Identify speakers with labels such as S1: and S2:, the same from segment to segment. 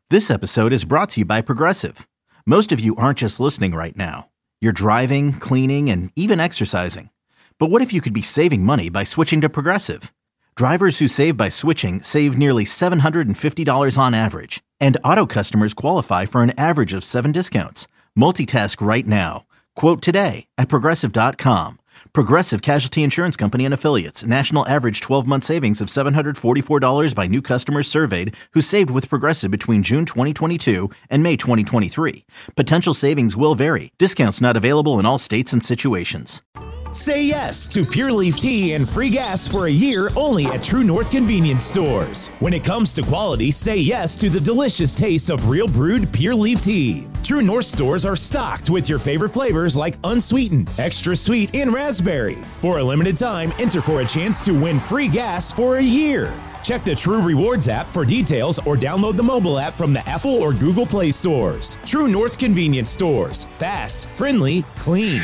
S1: This episode is brought to you by Progressive. Most of you aren't just listening right now. You're driving, cleaning, and even exercising. But what if you could be saving money by switching to Progressive? Drivers who save by switching save nearly $750 on average. And auto customers qualify for an average of 7 discounts. Multitask right now. Quote today at Progressive.com. Progressive Casualty Insurance Company and Affiliates. National average 12-month savings of $744 by new customers surveyed who saved with Progressive between June 2022 and May 2023. Potential savings will vary. Discounts not available in all states and situations.
S2: Say yes to Pure Leaf Tea and free gas for a year only at True North Convenience Stores. When it comes to quality, say yes to the delicious taste of real brewed Pure Leaf Tea. True North stores are stocked with your favorite flavors like unsweetened, extra sweet, and raspberry. For a limited time, enter for a chance to win free gas for a year. Check the True Rewards app for details or download the mobile app from the Apple or Google Play stores. True North Convenience Stores. Fast, friendly, clean.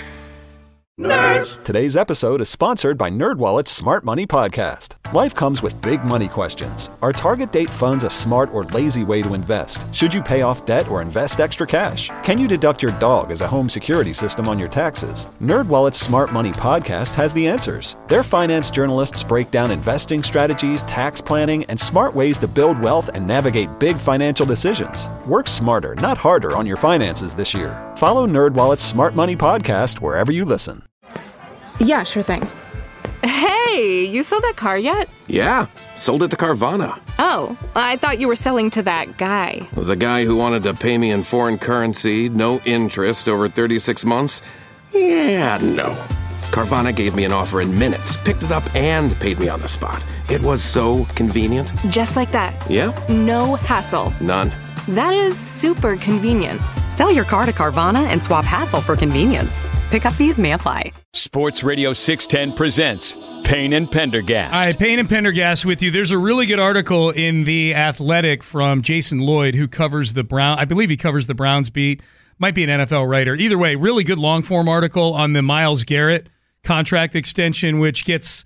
S3: Nerds! Today's episode is sponsored by NerdWallet's Smart Money Podcast. Life comes with big money questions. Are target date funds a smart or lazy way to invest? Should you pay off debt or invest extra cash? Can you deduct your dog as a home security system on your taxes? NerdWallet's Smart Money Podcast has the answers. Their finance journalists break down investing strategies, tax planning, and smart ways to build wealth and navigate big financial decisions. Work smarter, not harder on your finances this year. Follow NerdWallet's Smart Money Podcast wherever you listen.
S4: Yeah, sure thing.
S5: Hey, you sold that car yet?
S6: Yeah, sold it to Carvana.
S5: Oh, I thought you were selling to that guy.
S6: The guy who wanted to pay me in foreign currency, no interest, over 36 months? Yeah, no. Carvana gave me an offer in minutes, picked it up, and paid me on the spot. It was so convenient.
S5: Just like that.
S6: Yeah.
S5: No hassle.
S6: None.
S5: That is super convenient.
S7: Sell your car to Carvana and swap hassle for convenience. Pickup fees may apply.
S8: Sports Radio 610 presents Payne and Pendergast.
S9: All right, Payne and Pendergast with you. There's a really good article in The Athletic from Jason Lloyd, who covers the Browns. I believe he covers the Browns beat. Might be an NFL writer. Either way, really good long-form article on the Myles Garrett contract extension, which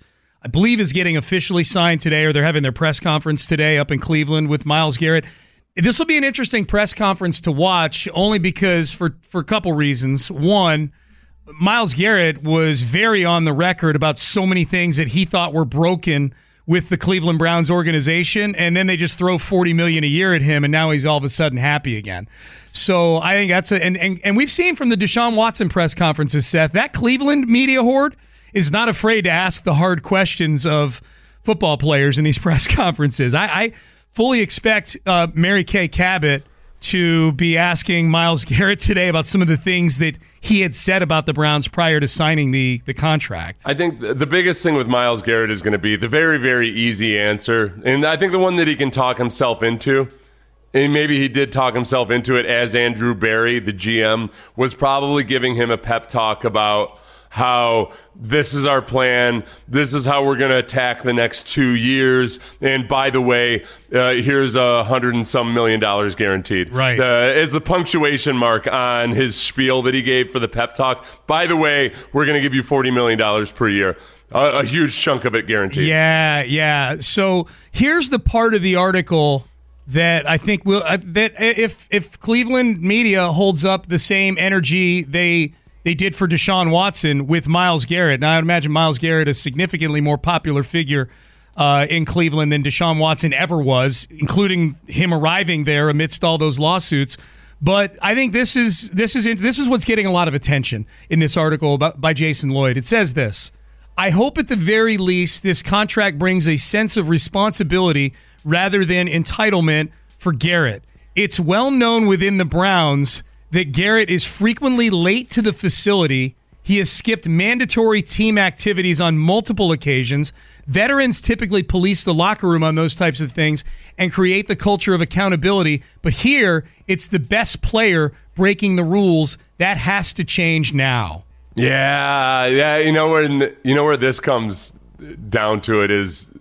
S9: I believe is getting officially signed today, or they're having their press conference today up in Cleveland with Myles Garrett. This will be an interesting press conference to watch, only because for a couple reasons. One, Myles Garrett was very on the record about so many things that he thought were broken with the Cleveland Browns organization, and then they just throw $40 million a year at him, and now he's all of a sudden happy again. So I think that's and we've seen from the Deshaun Watson press conferences, Seth, that Cleveland media horde is not afraid to ask the hard questions of football players in these press conferences. I fully expect Mary Kay Cabot to be asking Myles Garrett today about some of the things that he had said about the Browns prior to signing the contract.
S10: I think the biggest thing with Myles Garrett is going to be the very, very easy answer. And I think the one that he can talk himself into, and maybe he did talk himself into it as Andrew Berry, the GM, was probably giving him a pep talk about how this is our plan, this is how we're going to attack the next 2 years, and by the way, here's $100 and some million guaranteed.
S9: Right.
S10: As the punctuation mark on his spiel that he gave for the pep talk. By the way, we're going to give you $40 million per year. A huge chunk of it guaranteed.
S9: Yeah. So here's the part of the article that I think will that if Cleveland media holds up the same energy they did for Deshaun Watson with Myles Garrett. Now, I would imagine Myles Garrett is a significantly more popular figure in Cleveland than Deshaun Watson ever was, including him arriving there amidst all those lawsuits. But I think this is what's getting a lot of attention in this article by Jason Lloyd. It says this: I hope at the very least this contract brings a sense of responsibility rather than entitlement for Garrett. It's well known within the Browns that Garrett is frequently late to the facility. He has skipped mandatory team activities on multiple occasions. Veterans typically police the locker room on those types of things and create the culture of accountability. But here, it's the best player breaking the rules. That has to change now.
S10: Yeah. You know where this comes down to it is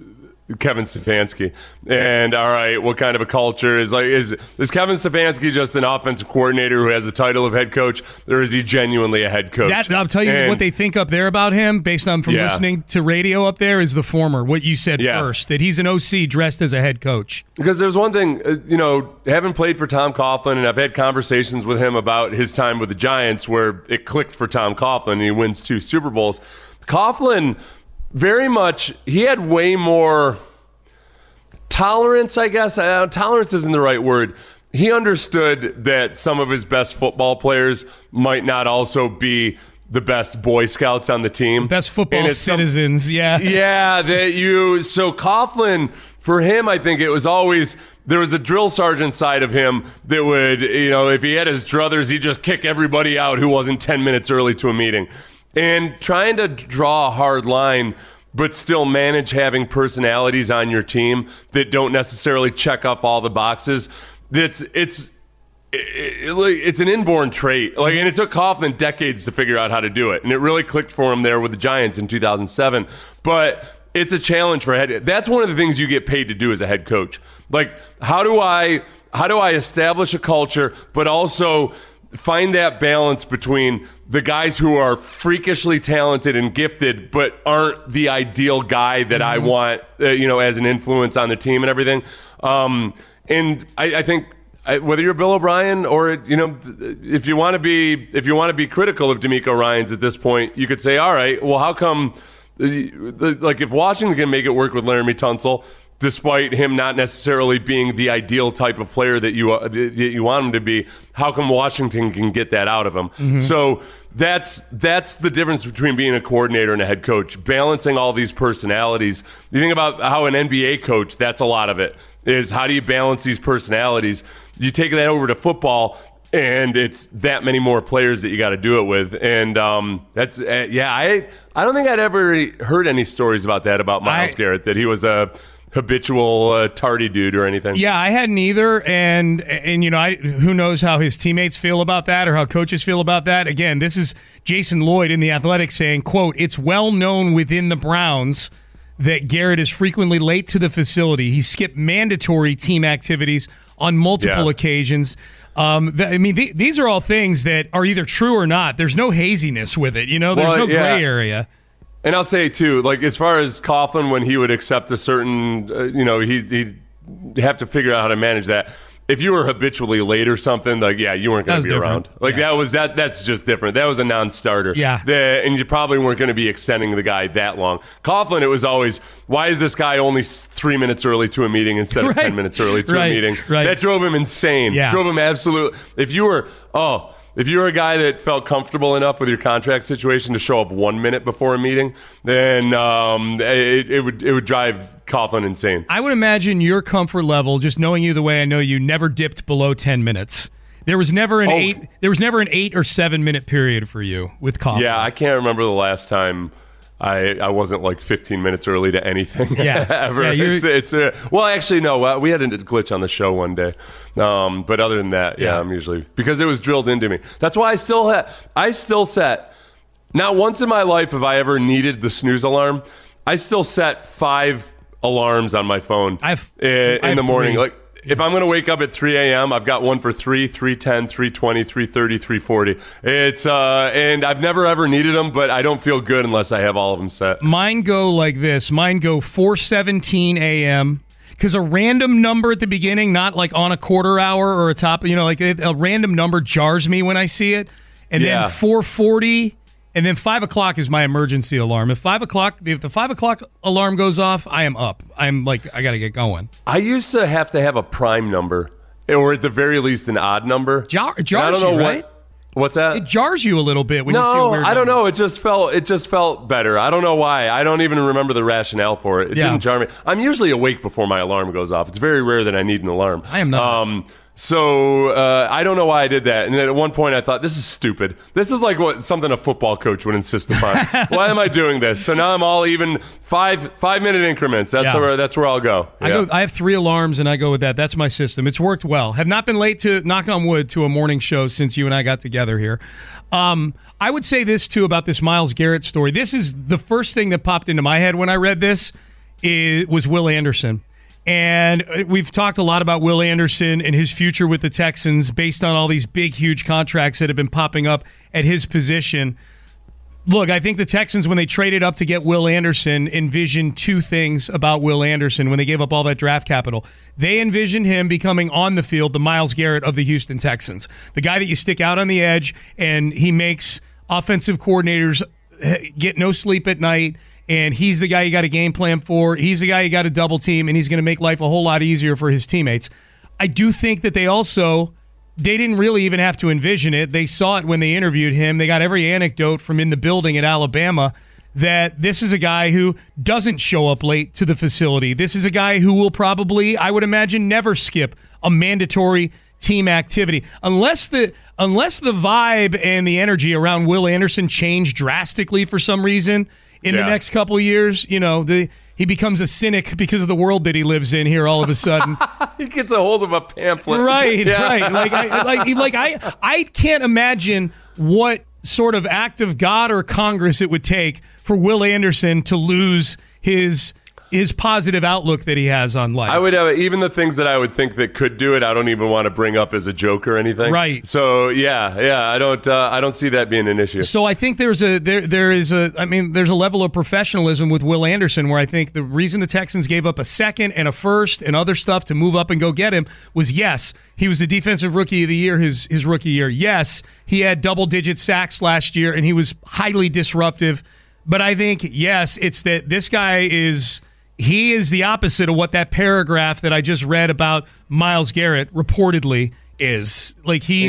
S10: Kevin Stefanski. And all right, what kind of a culture is Kevin Stefanski just an offensive coordinator who has the title of head coach, or is he genuinely a head coach?
S9: I'll tell you what they think up there about him, based on from listening to radio up there, is the former. What you said first, that he's an OC dressed as a head coach.
S10: Because there's one thing, having played for Tom Coughlin, and I've had conversations with him about his time with the Giants, where it clicked for Tom Coughlin, and he wins 2 Super Bowls. Coughlin, very much, he had way more tolerance, I guess. Tolerance isn't the right word. He understood that some of his best football players might not also be the best Boy Scouts on the team.
S9: Best football citizens, yeah.
S10: Yeah, so Coughlin, for him, I think it was always, there was a drill sergeant side of him that would, if he had his druthers, he'd just kick everybody out who wasn't 10 minutes early to a meeting. And trying to draw a hard line, but still manage having personalities on your team that don't necessarily check off all the boxes. It's an inborn trait. And it took Coughlin decades to figure out how to do it. And it really clicked for him there with the Giants in 2007. But it's a challenge for head. That's one of the things you get paid to do as a head coach. How do I establish a culture, but also find that balance between the guys who are freakishly talented and gifted, but aren't the ideal guy that I want, as an influence on the team and everything. And I think whether you're Bill O'Brien or, if you want to be critical of DeMeco Ryans at this point, you could say, all right, well, how come, if Washington can make it work with Laramie Tunsil, despite him not necessarily being the ideal type of player that you want him to be, how come Washington can get that out of him? Mm-hmm. So that's the difference between being a coordinator and a head coach, balancing all these personalities. You think about how an NBA coach, that's a lot of it, is how do you balance these personalities? You take that over to football, and it's that many more players that you got to do it with. And that's, I don't think I'd ever heard any stories about that, about Myles Garrett, that he was a habitual tardy dude or anything.
S9: Yeah, I hadn't either, and who knows how his teammates feel about that or how coaches feel about that. Again, this is Jason Lloyd in The Athletic saying, quote, "It's well known within the Browns that Garrett is frequently late to the facility. He skipped mandatory team activities on multiple occasions." These are all things that are either true or not. There's no haziness with it. There's no gray area.
S10: And I'll say, too, as far as Coughlin, when he would accept a certain, he'd have to figure out how to manage that. If you were habitually late or something, you weren't going to be around. That's just different. That was a non-starter.
S9: Yeah.
S10: And you probably weren't going to be extending the guy that long. Coughlin, it was always, why is this guy only 3 minutes early to a meeting instead of 10 minutes early to a meeting?
S9: Right.
S10: That drove him insane.
S9: Yeah.
S10: Drove him absolutely. If you were a guy that felt comfortable enough with your contract situation to show up 1 minute before a meeting, then it would drive Coughlin insane.
S9: I would imagine your comfort level, just knowing you the way I know you, never dipped below 10 minutes. There was never an 8 or 7 minute period for you with Coughlin.
S10: Yeah, I can't remember the last time I wasn't 15 minutes early to anything.
S9: Yeah,
S10: ever.
S9: Yeah,
S10: well, actually, no. We had a glitch on the show one day, but other than that, I'm usually, because it was drilled into me. That's why I still set. Not once in my life have I ever needed the snooze alarm. I still set 5 alarms on my phone in the morning.
S9: 3.
S10: If I'm going to wake up at 3 a.m., I've got one for 3, 3:10, 3:20, 3:30, 3:40. It's and I've never ever needed them, but I don't feel good unless I have all of them set.
S9: Mine go like this. Mine go 4:17 a.m. because a random number at the beginning, not on a quarter hour or a top, a random number jars me when I see it, and then 4:40. And then 5 o'clock is my emergency alarm. If the 5 o'clock alarm goes off, I am up. I'm I got to get going.
S10: I used to have a prime number, or at the very least an odd number.
S9: Jars you, right?
S10: What's that?
S9: It jars you a little bit when you see a weird
S10: I don't
S9: number.
S10: know. It just felt better. I don't know why. I don't even remember the rationale for it. It didn't jar me. I'm usually awake before my alarm goes off. It's very rare that I need an alarm.
S9: I am not.
S10: So I don't know why I did that. And then at one point I thought, this is stupid. This is something a football coach would insist upon. Why am I doing this? So now I'm all even 5 minute increments. That's where I'll go.
S9: I have 3 alarms and I go with that. That's my system. It's worked well. Have not been late to, knock on wood, to a morning show since you and I got together here. I would say this too about this Myles Garrett story. This is the first thing that popped into my head when I read this. was Will Anderson. And we've talked a lot about Will Anderson and his future with the Texans based on all these big, huge contracts that have been popping up at his position. Look, I think the Texans, when they traded up to get Will Anderson, envisioned two things about Will Anderson when they gave up all that draft capital. They envisioned him becoming on the field the Myles Garrett of the Houston Texans, the guy that you stick out on the edge and he makes offensive coordinators get no sleep at night. And he's the guy you got a game plan for. He's the guy you got to double team, and he's going to make life a whole lot easier for his teammates. I do think that they didn't really even have to envision it. They saw it when they interviewed him. They got every anecdote from in the building at Alabama that this is a guy who doesn't show up late to the facility. This is a guy who will probably, I would imagine, never skip a mandatory team activity unless the vibe and the energy around Will Anderson change drastically for some reason. In the next couple of years, he becomes a cynic because of the world that he lives in here all of a sudden.
S10: He gets a hold of a pamphlet.
S9: Right. I can't imagine what sort of act of God or Congress it would take for Will Anderson to lose his positive outlook that he has on life.
S10: I would have even the things that I would think that could do it. I don't even want to bring up as a joke or anything.
S9: Right.
S10: So I don't see that being an issue.
S9: So I think there's a level of professionalism with Will Anderson where I think the reason the Texans gave up a second and a first and other stuff to move up and go get him was, yes, he was the defensive rookie of the year his rookie year. Yes, he had double-digit sacks last year and he was highly disruptive. But I think, yes, it's that this guy is the opposite of what that paragraph that I just read about Myles Garrett reportedly is. Like he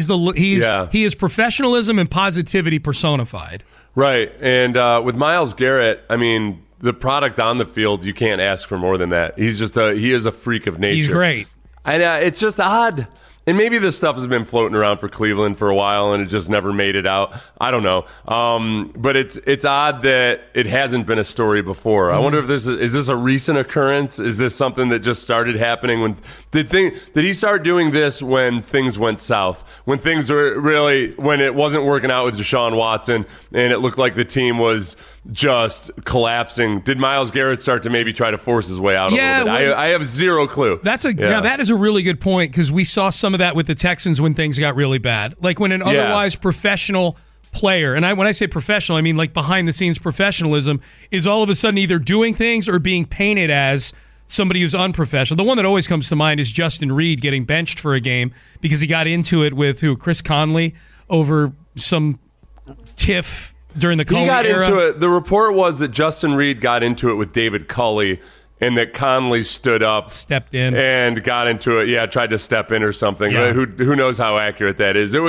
S9: is professionalism and positivity personified.
S10: Right. And with Myles Garrett, I mean, the product on the field, you can't ask for more than that. He is a freak of nature.
S9: He's great.
S10: And it's just odd. And maybe this stuff has been floating around for Cleveland for a while and it just never made it out. I don't know. But it's odd that it hasn't been a story before. I wonder if is this a recent occurrence? Is this something that just started happening when did he start doing this when things went south? When things were when it wasn't working out with Deshaun Watson and it looked like the team was just collapsing. Did Myles Garrett start to maybe try to force his way out a little bit? I have zero clue.
S9: That is a really good point because we saw some of that with the Texans when things got really bad. Like when an otherwise professional player, and when I say professional, I mean like behind the scenes professionalism, is all of a sudden either doing things or being painted as somebody who's unprofessional. The one that always comes to mind is Justin Reed getting benched for a game because he got into it with Chris Conley over some tiff during the Conley era.
S10: He got into it. The report was that Justin Reed got into it with David Culley and that Conley stepped in and got into it. Yeah, tried to step in or something. Yeah. Who knows how accurate that is? It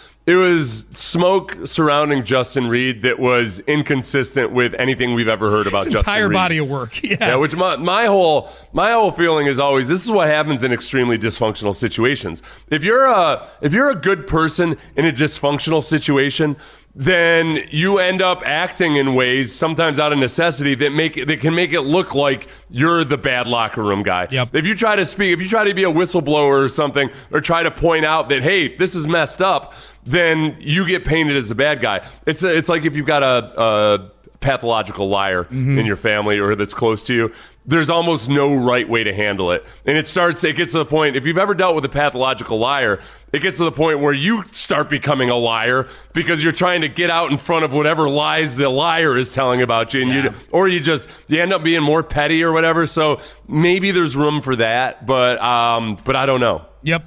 S10: was smoke surrounding Justin Reed that was inconsistent with anything we've ever heard about Justin Reed. His entire
S9: body of work. Yeah.
S10: Which my whole feeling is always this is what happens in extremely dysfunctional situations. If you're a good person in a dysfunctional situation, then you end up acting in ways, sometimes out of necessity, that can make it look like you're the bad locker room guy.
S9: Yep.
S10: If you try to be a whistleblower or something, or try to point out that, hey, this is messed up, then you get painted as a bad guy. It's like if you've got a pathological liar in your family or that's close to you, there's almost no right way to handle it. And it gets to the point, if you've ever dealt with a pathological liar, it gets to the point where you start becoming a liar because you're trying to get out in front of whatever lies the liar is telling about you. And you end up being more petty or whatever. So maybe there's room for that, but I don't know.
S9: Yep.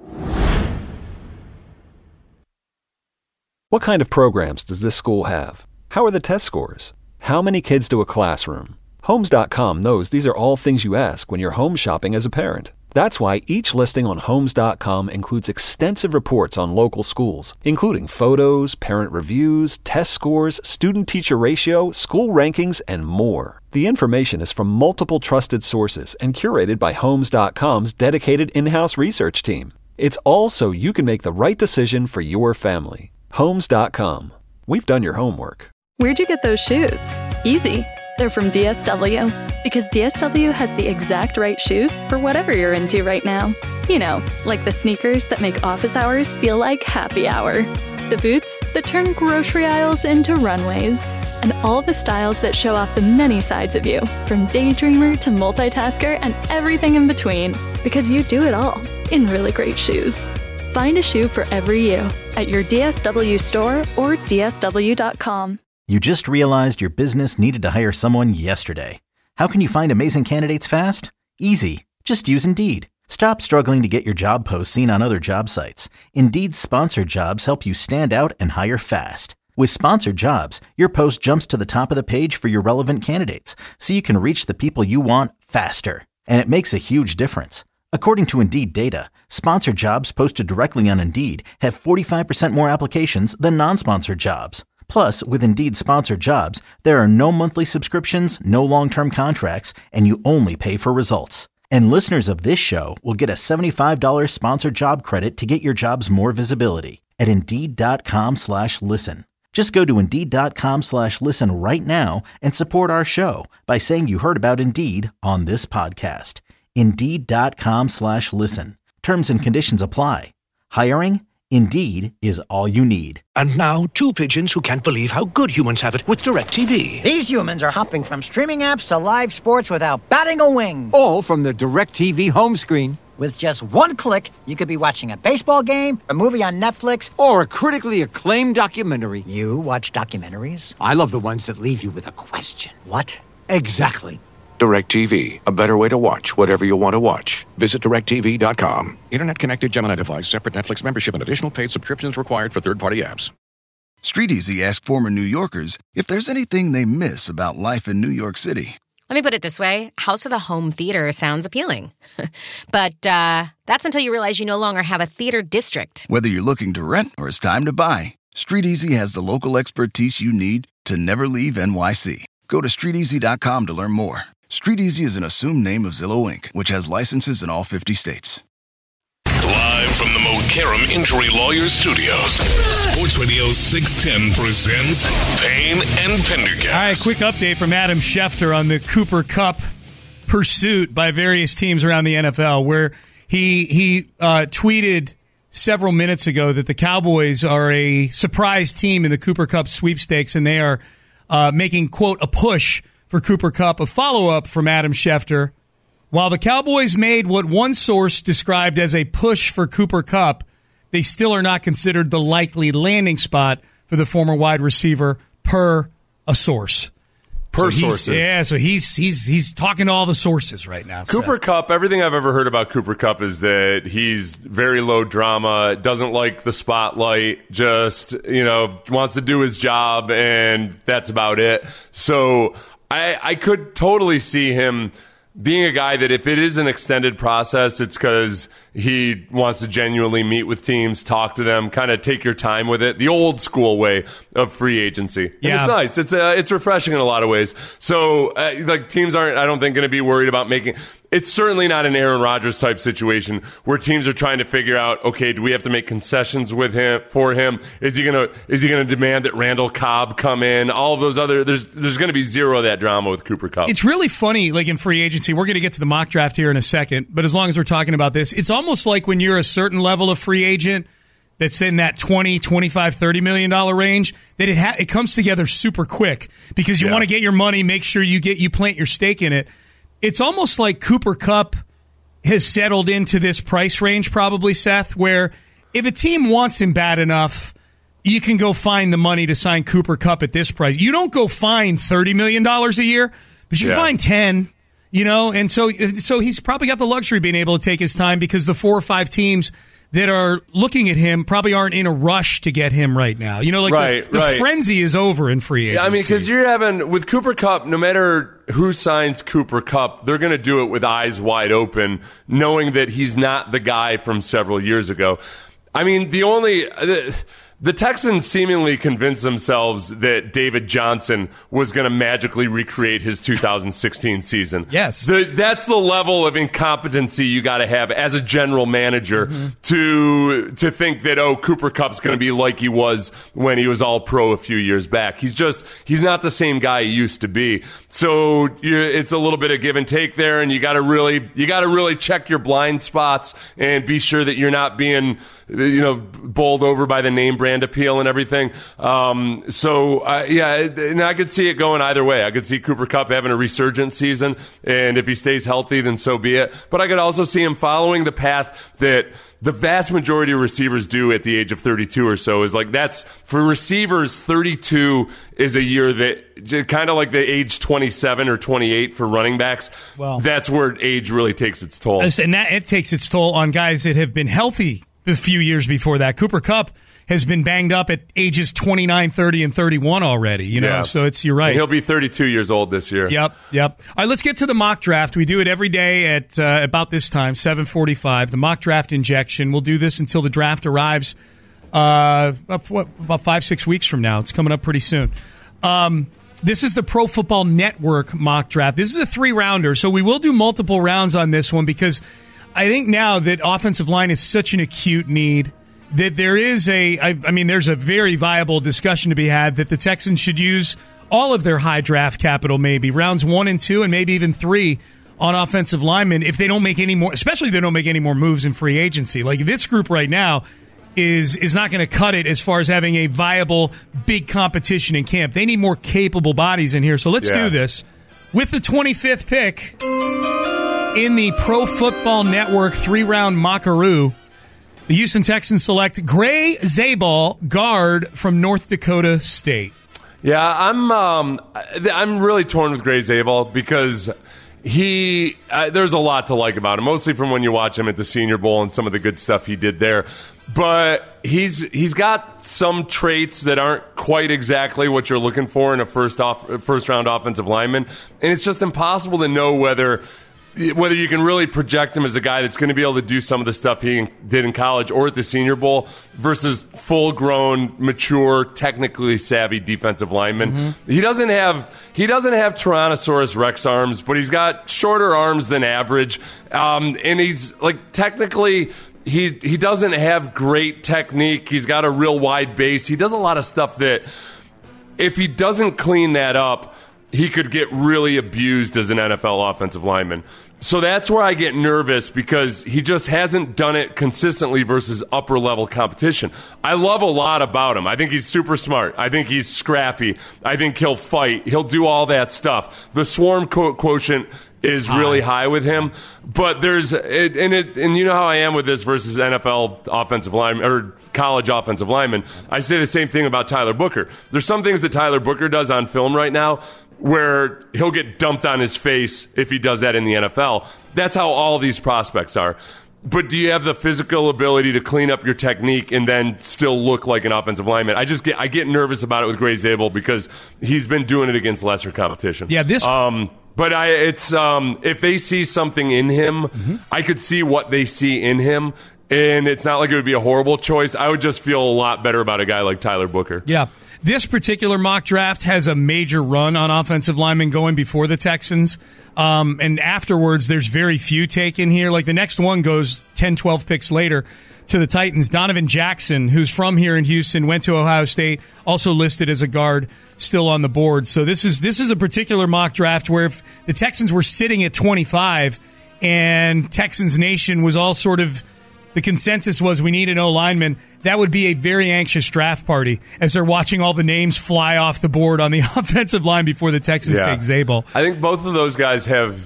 S3: What kind of programs does this school have? How are the test scores? How many kids to a classroom? Homes.com knows these are all things you ask when you're home shopping as a parent. That's why each listing on Homes.com includes extensive reports on local schools, including photos, parent reviews, test scores, student-teacher ratio, school rankings, and more. The information is from multiple trusted sources and curated by Homes.com's dedicated in-house research team. It's all so you can make the right decision for your family. Homes.com. We've done your homework.
S11: Where'd you get those shoes? Easy. They're from DSW. Because DSW has the exact right shoes for whatever you're into right now. You know, like the sneakers that make office hours feel like happy hour. The boots that turn grocery aisles into runways. and all the styles that show off the many sides of you, from daydreamer to multitasker and everything in between, because you do it all in really great shoes. Find a shoe for every you at your DSW store or DSW.com.
S1: You just realized your business needed to hire someone yesterday. How can you find amazing candidates fast? Easy. Just use Indeed. Stop struggling to get your job posts seen on other job sites. Indeed's sponsored jobs help you stand out and hire fast. With sponsored jobs, your post jumps to the top of the page for your relevant candidates, so you can reach the people you want faster. And it makes a huge difference. According to Indeed data, sponsored jobs posted directly on Indeed have 45% more applications than non-sponsored jobs. Plus, with Indeed sponsored jobs, there are no monthly subscriptions, no long-term contracts, and you only pay for results. And listeners of this show will get a $75 sponsored job credit to get your jobs more visibility at Indeed.com/listen. Just go to Indeed.com/listen right now and support our show by saying you heard about Indeed on this podcast. Indeed.com/listen. Terms and conditions apply. Hiring? Indeed is all you need.
S12: And now, two pigeons who can't believe how good humans have it with DirecTV.
S13: These humans are hopping from streaming apps to live sports without batting a wing.
S14: All from the DirecTV home screen.
S13: With just one click, you could be watching a baseball game, a movie on Netflix,
S14: or a critically acclaimed documentary.
S13: You watch documentaries?
S14: I love the ones that leave you with a question.
S13: What?
S14: Exactly.
S15: DirecTV, a better way to watch whatever you want to watch. Visit DirecTV.com. Internet connected Gemini device, separate Netflix membership, and additional paid subscriptions required for third-party apps.
S16: StreetEasy asked former New Yorkers if there's anything they miss about life in New York City.
S17: Let me put it this way. House with a home theater sounds appealing. But that's until you realize you no longer have a theater district.
S16: Whether you're looking to rent or it's time to buy, StreetEasy has the local expertise you need to never leave NYC. Go to StreetEasy.com to learn more. StreetEasy is an assumed name of Zillow Inc., which has licenses in all 50 states.
S18: Live from the Mo Karam Injury Lawyers Studios, Sports Radio 610 presents Payne and Pendergast.
S9: All right, quick update from Adam Schefter on the Cooper Kupp pursuit by various teams around the NFL, where he tweeted several minutes ago that the Cowboys are a surprise team in the Cooper Kupp sweepstakes, and they are making, quote, a push for Cooper Kupp. A follow-up from Adam Schefter. While the Cowboys made what one source described as a push for Cooper Kupp, they still are not considered the likely landing spot for the former wide receiver, per a source.
S10: Sources.
S9: Yeah, so he's talking to all the sources right now.
S10: Cooper Kupp, everything I've ever heard about Cooper Kupp is that he's very low drama, doesn't like the spotlight, just, wants to do his job, and that's about it. So I could totally see him being a guy that if it is an extended process, it's because he wants to genuinely meet with teams, talk to them, kind of take your time with it. The old school way of free agency.
S9: Yeah.
S10: And it's nice. It's refreshing in a lot of ways. So, teams aren't, I don't think, going to be worried about making... It's certainly not an Aaron Rodgers type situation where teams are trying to figure out, okay, do we have to make concessions with him for him? Is he gonna demand that Randall Cobb come in? All of those other there's going to be zero of that drama with Cooper Kupp.
S9: It's really funny, like in free agency. We're going to get to the mock draft here in a second, but as long as we're talking about this, it's almost like when you're a certain level of free agent that's in that $20, $25, $30 million range, that it comes together super quick because you want to get your money, make sure you plant your stake in it. It's almost like Cooper Kupp has settled into this price range, probably, Seth, where if a team wants him bad enough, you can go find the money to sign Cooper Kupp at this price. You don't go find $30 million a year, but you find 10, and so he's probably got the luxury of being able to take his time because the 4 or 5 teams that are looking at him probably aren't in a rush to get him right now. The frenzy is over in free agency.
S10: Yeah, I mean, because you're having, with Cooper Kupp, no matter who signs Cooper Kupp, they're going to do it with eyes wide open, knowing that he's not the guy from several years ago. I mean, the Texans seemingly convinced themselves that David Johnson was going to magically recreate his 2016 season.
S9: Yes.
S10: That's the level of incompetency you got to have as a general manager to think that, Cooper Kupp's going to be like he was when he was all pro a few years back. He's not the same guy he used to be. So it's a little bit of give and take there, and you got to really check your blind spots and be sure that you're not being, bowled over by the name brand brand appeal and everything. And I could see it going either way. I could see Cooper Kupp having a resurgent season, and if he stays healthy, then so be it. But I could also see him following the path that the vast majority of receivers do at the age of 32 or so. Is like, that's for receivers, 32 is a year that kind of like the age 27 or 28 for running backs.
S9: Well,
S10: that's where age really takes its toll.
S9: And that it takes its toll on guys that have been healthy the few years before that. Cooper Kupp has been banged up at ages 29, 30, and 31 already, so you're right.
S10: And he'll be 32 years old this year.
S9: Yep. All right, let's get to the mock draft. We do it every day at about this time, 7:45, the mock draft injection. We'll do this until the draft arrives about 5-6 weeks from now. It's coming up pretty soon. This is the Pro Football Network mock draft. This is a 3-rounder, so we will do multiple rounds on this one because I think now that offensive line is such an acute need that there is there's a very viable discussion to be had that the Texans should use all of their high draft capital, maybe rounds 1 and 2 and maybe even 3 on offensive linemen if they don't make any more, especially if they don't make any more moves in free agency. Like this group right now is not going to cut it as far as having a viable big competition in camp. They need more capable bodies in here. So let's do this. With the 25th pick in the Pro Football Network 3-round mockaroo, the Houston Texans select Gray Zabal, guard from North Dakota State.
S10: Yeah, I'm really torn with Gray Zabal because there's a lot to like about him, mostly from when you watch him at the Senior Bowl and some of the good stuff he did there. But he's got some traits that aren't quite exactly what you're looking for in a first round offensive lineman, and it's just impossible to know whether you can really project him as a guy that's going to be able to do some of the stuff he did in college or at the Senior Bowl versus full-grown, mature, technically savvy defensive lineman. Mm-hmm. He doesn't have Tyrannosaurus Rex arms, but he's got shorter arms than average, and he's like technically. He doesn't have great technique. He's got a real wide base. He does a lot of stuff that, if he doesn't clean that up, he could get really abused as an NFL offensive lineman. So that's where I get nervous because he just hasn't done it consistently versus upper-level competition. I love a lot about him. I think he's super smart. I think he's scrappy. I think he'll fight. He'll do all that stuff. The swarm quotient is really high with him. But there's and you know how I am with this versus NFL offensive lineman or college offensive lineman. I say the same thing about Tyler Booker. There's some things that Tyler Booker does on film right now where he'll get dumped on his face if he does that in the NFL. That's how all these prospects are. But do you have the physical ability to clean up your technique and then still look like an offensive lineman? I get nervous about it with Gray Zabal because he's been doing it against lesser competition.
S9: Yeah,
S10: but if they see something in him, I could see what they see in him, and it's not like it would be a horrible choice. I would just feel a lot better about a guy like Tyler Booker.
S9: Yeah. This particular mock draft has a major run on offensive linemen going before the Texans. And afterwards, there's very few taken here. Like the next one goes 10, 12 picks later to the Titans. Donovan Jackson, who's from here in Houston, went to Ohio State, also listed as a guard, still on the board. So this is a particular mock draft where if the Texans were sitting at 25 and Texans Nation was all sort of, the consensus was we need an O-lineman, that would be a very anxious draft party as they're watching all the names fly off the board on the offensive line before the Texans take Zabal.
S10: I think both of those guys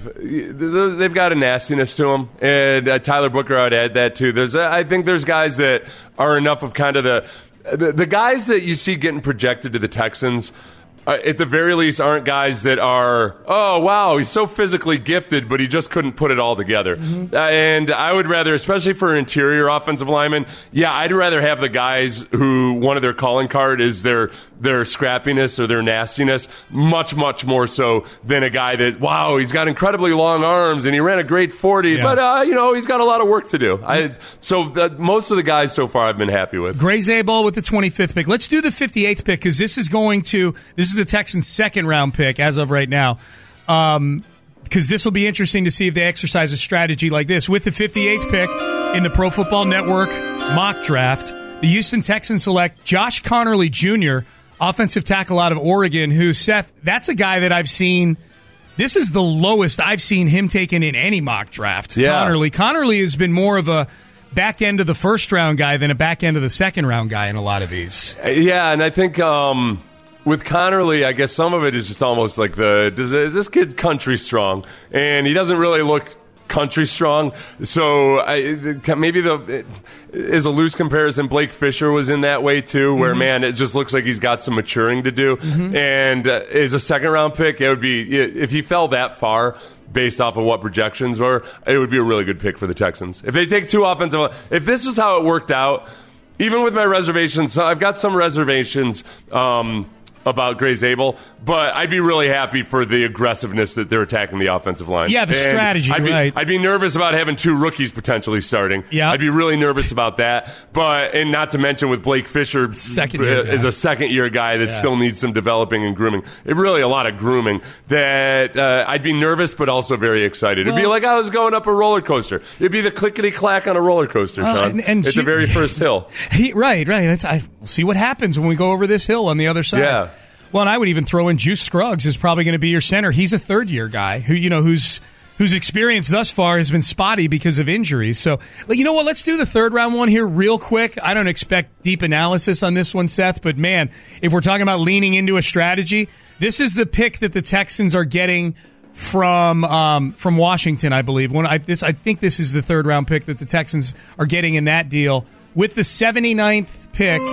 S10: they've got a nastiness to them, and Tyler Booker, I would add that too. I think there's guys that are enough of kind of the guys that you see getting projected to the Texans. At the very least, aren't guys that are, oh, wow, he's so physically gifted, but he just couldn't put it all together. Mm-hmm. And I would rather, especially for interior offensive linemen, I'd rather have the guys who one of their calling card is their scrappiness or their nastiness, much, much more so than a guy that, wow, he's got incredibly long arms and he ran a great 40, but, he's got a lot of work to do. Most of the guys so far I've been happy with.
S9: Gray Zabal with the 25th pick. Let's do the 58th pick because this is the Texans' second-round pick as of right now, because this will be interesting to see if they exercise a strategy like this. With the 58th pick in the Pro Football Network mock draft, the Houston Texans select Josh Conerly Jr., offensive tackle out of Oregon, who, Seth, that's a guy that I've seen. This is the lowest I've seen him taken in any mock draft.
S10: Yeah.
S9: Conerly has been more of a back end of the first round guy than a back end of the second round guy in a lot of these.
S10: Yeah, and I think with Connerly, I guess some of it is just almost like is this kid country strong? And he doesn't really look country strong. So maybe is a loose comparison. Blake Fisher was in that way too, where man, it just looks like he's got some maturing to do. And as a second round pick, it would be, if he fell that far based off of what projections were, it would be a really good pick for the Texans. If they take two offensive, if this is how it worked out, even with my reservations, so I've got some reservations about Gray Zabel, but I'd be really happy for the aggressiveness that they're attacking the offensive line.
S9: Yeah, the strategy, right.
S10: I'd be nervous about having two rookies potentially starting.
S9: Yeah.
S10: I'd be really nervous about that. And not to mention with Blake Fisher is a second-year guy that still needs some developing and grooming. Really a lot of grooming. That I'd be nervous, but also very excited. It'd be like I was going up a roller coaster. It'd be the clickety-clack on a roller coaster, Sean. And at the very first hill.
S9: Right. We'll see what happens when we go over this hill on the other side.
S10: Yeah.
S9: Well, and I would even throw in Juice Scruggs is probably going to be your center. He's a third-year guy whose experience thus far has been spotty because of injuries. So, you know what? Let's do the third-round one here real quick. I don't expect deep analysis on this one, Seth, but man, if we're talking about leaning into a strategy, this is the pick that the Texans are getting from Washington, I believe. I think this is the third-round pick that the Texans are getting in that deal with the 79th pick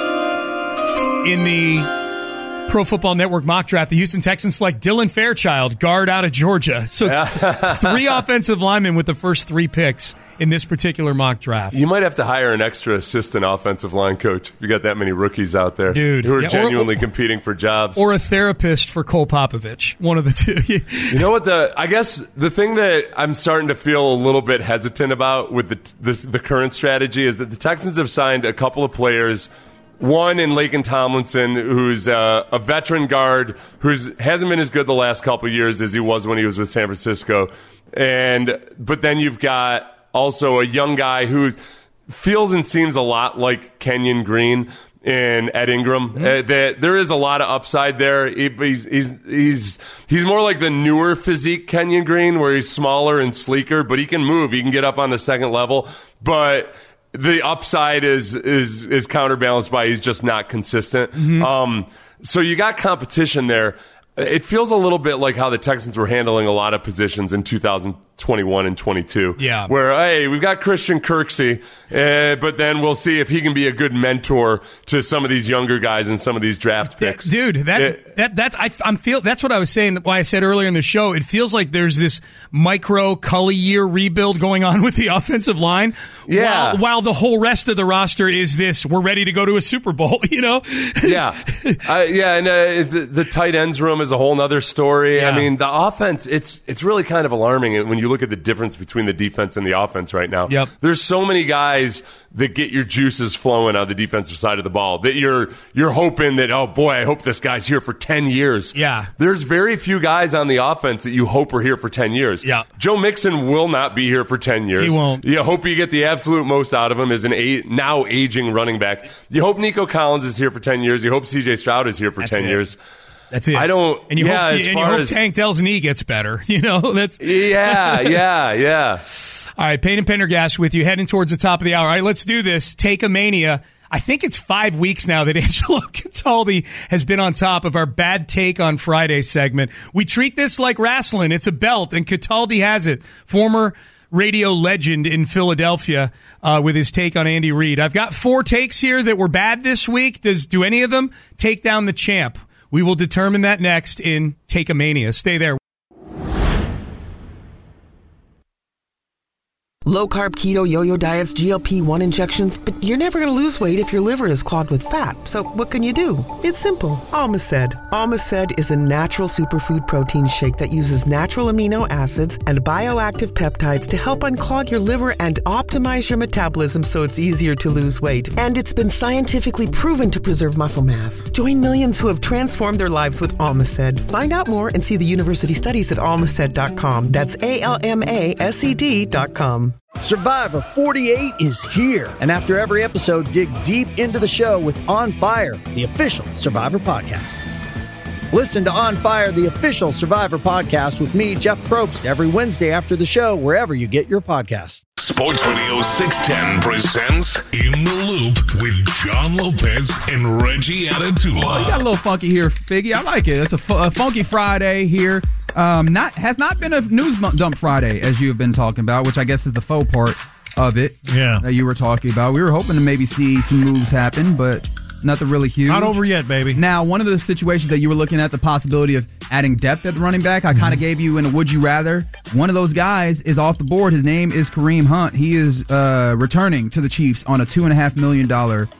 S9: in the Pro Football Network mock draft. The Houston Texans select Dylan Fairchild, guard out of Georgia. So 3 offensive linemen with the first 3 picks in this particular mock draft.
S10: You might have to hire an extra assistant offensive line coach if you got that many rookies out there,
S9: dude,
S10: who are genuinely competing for jobs.
S9: Or a therapist for Cole Popovich. One of the two.
S10: You know what? I guess the thing that I'm starting to feel a little bit hesitant about with the current strategy is that the Texans have signed a couple of players. One in Laken Tomlinson, who's a veteran guard who hasn't been as good the last couple of years as he was when he was with San Francisco. But then you've got also a young guy who feels and seems a lot like Kenyon Green and Ed Ingram. There is a lot of upside there. He's more like the newer physique Kenyon Green, where he's smaller and sleeker, but he can move. He can get up on the second level. But the upside is counterbalanced by he's just not consistent. So you got competition there. It feels a little bit like how the Texans were handling a lot of positions in 2021 and 22.
S9: Yeah.
S10: Where, hey, we've got Christian Kirksey, but then we'll see if he can be a good mentor to some of these younger guys and some of these draft picks.
S9: Dude, that's what I was saying, why I said earlier in the show. It feels like there's this micro Cully year rebuild going on with the offensive line.
S10: Yeah.
S9: While the whole rest of the roster is this, we're ready to go to a Super Bowl,
S10: Yeah. And the tight ends room is a whole nother story.
S9: Yeah.
S10: I mean, the offense, it's really kind of alarming when you look at the difference between the defense and the offense right now.
S9: Yep.
S10: There's so many guys that get your juices flowing on the defensive side of the ball that you're hoping that, oh boy, I hope this guy's here for 10 years.
S9: Yeah.
S10: There's very few guys on the offense that you hope are here for 10 years.
S9: Yeah.
S10: Joe Mixon will not be here for 10 years.
S9: He won't.
S10: You hope you get the absolute most out of him as an now aging running back. You hope Nico Collins is here for 10 years. You hope CJ Stroud is here for 10 years.
S9: That's it.
S10: I don't.
S9: And you hope Tank Dell's knee gets better. That's.
S10: Yeah.
S9: All right, Payne and Pendergast with you, heading towards the top of the hour. All right, let's do this. Take a Mania. I think it's 5 weeks now that Angelo Cataldi has been on top of our Bad Take on Friday segment. We treat this like wrestling. It's a belt, and Cataldi has it. Former radio legend in Philadelphia with his take on Andy Reid. I've got 4 takes here that were bad this week. Do any of them take down the champ? We will determine that next in Take a Mania. Stay there.
S19: Low-carb, keto, yo-yo diets, GLP-1 injections, but you're never going to lose weight if your liver is clogged with fat. So what can you do? It's simple. Almaced. Almaced is a natural superfood protein shake that uses natural amino acids and bioactive peptides to help unclog your liver and optimize your metabolism so it's easier to lose weight. And it's been scientifically proven to preserve muscle mass. Join millions who have transformed their lives with Almaced. Find out more and see the university studies at almaced.com. That's ALMASED.com.
S20: Survivor 48 is here. And after every episode, dig deep into the show with On Fire, the official Survivor podcast. Listen to On Fire, the official Survivor podcast with me, Jeff Probst, every Wednesday after the show, wherever you get your podcasts.
S18: Sports Radio 610 presents In the Loop with John Lopez and Reggie Atatula.
S21: Well, you got a little funky here, Figgy. I like it. It's a funky Friday here. Has not been a news dump Friday, as you have been talking about, which I guess is the faux part of it.
S22: Yeah.
S21: That you were talking about. We were hoping to maybe see some moves happen, but nothing really huge.
S22: Not over yet, baby.
S21: Now, one of the situations that you were looking at, the possibility of adding depth at running back, I kind of gave you in a would you rather. One of those guys is off the board. His name is Kareem Hunt. He is returning to the Chiefs on a $2.5 million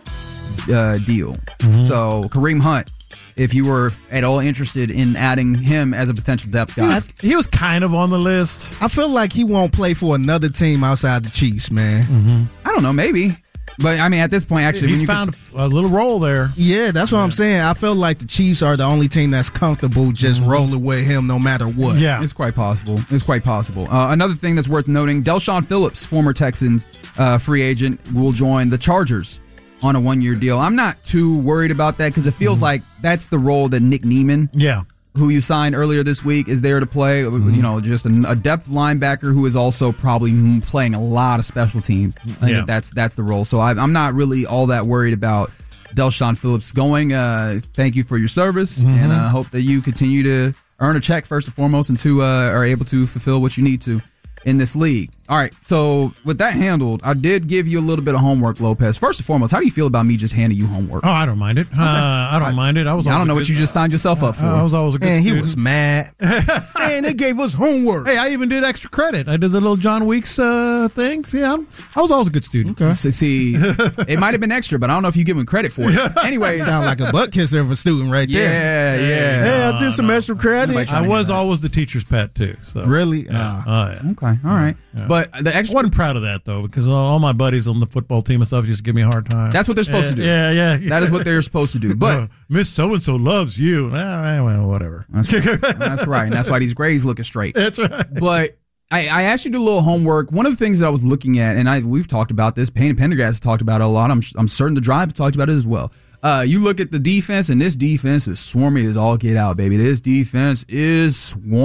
S21: deal. So, Kareem Hunt, if you were at all interested in adding him as a potential depth guy.
S22: He was kind of on the list.
S23: I feel like he won't play for another team outside the Chiefs, man.
S21: I don't know, maybe. But, I mean, at this point, actually...
S22: He's found a little role there.
S23: Yeah, that's what I'm saying. I feel like the Chiefs are the only team that's comfortable just rolling with him no matter what.
S21: Yeah. It's quite possible. Another thing that's worth noting, Del'Shawn Phillips, former Texans free agent, will join the Chargers on a one-year deal. I'm not too worried about that because it feels like that's the role that Nick Neiman...
S22: Yeah.
S21: Who you signed earlier this week is there to play, you know, just a depth linebacker who is also probably playing a lot of special teams. I think that's the role. So I'm not really all that worried about Del'Shawn Phillips going. Thank you for your service, and hope that you continue to earn a check first and foremost, and are able to fulfill what you need to in this league. All right, so with that handled, I did give you a little bit of homework, Lopez. First and foremost, how do you feel about me just handing you homework?
S22: Oh, I don't mind it. I don't mind it. I don't
S21: know what you just signed yourself up for.
S22: I was always a good student.
S23: He was mad. Man, they gave us homework.
S22: Hey, I even did extra credit. I did the little John Weeks things. Yeah, I was always a good student.
S21: Okay. See, it might have been extra, but I don't know if you give him credit for it. Anyways.
S23: Sound like a butt kisser of a student right there.
S21: Yeah.
S23: Hey, I did some extra credit.
S22: I was always the teacher's pet, too. So.
S23: Really?
S22: Yeah.
S21: Okay, all right.
S22: Yeah.
S21: But the extra...
S22: I wasn't proud of that, though, because all my buddies on the football team and stuff just give me a hard time.
S21: That's what they're supposed to do.
S22: Yeah.
S21: That is what they're supposed to do. But
S22: Miss So-and-so loves you. Well, whatever.
S21: That's right. And that's why these grades looking straight.
S22: That's right.
S21: But I asked you to do a little homework. One of the things that I was looking at, and we've talked about this, Payne and Pendergast has talked about it a lot. I'm certain the Drive talked about it as well. You look at the defense, and this defense is swarmy as all get out, baby. This defense is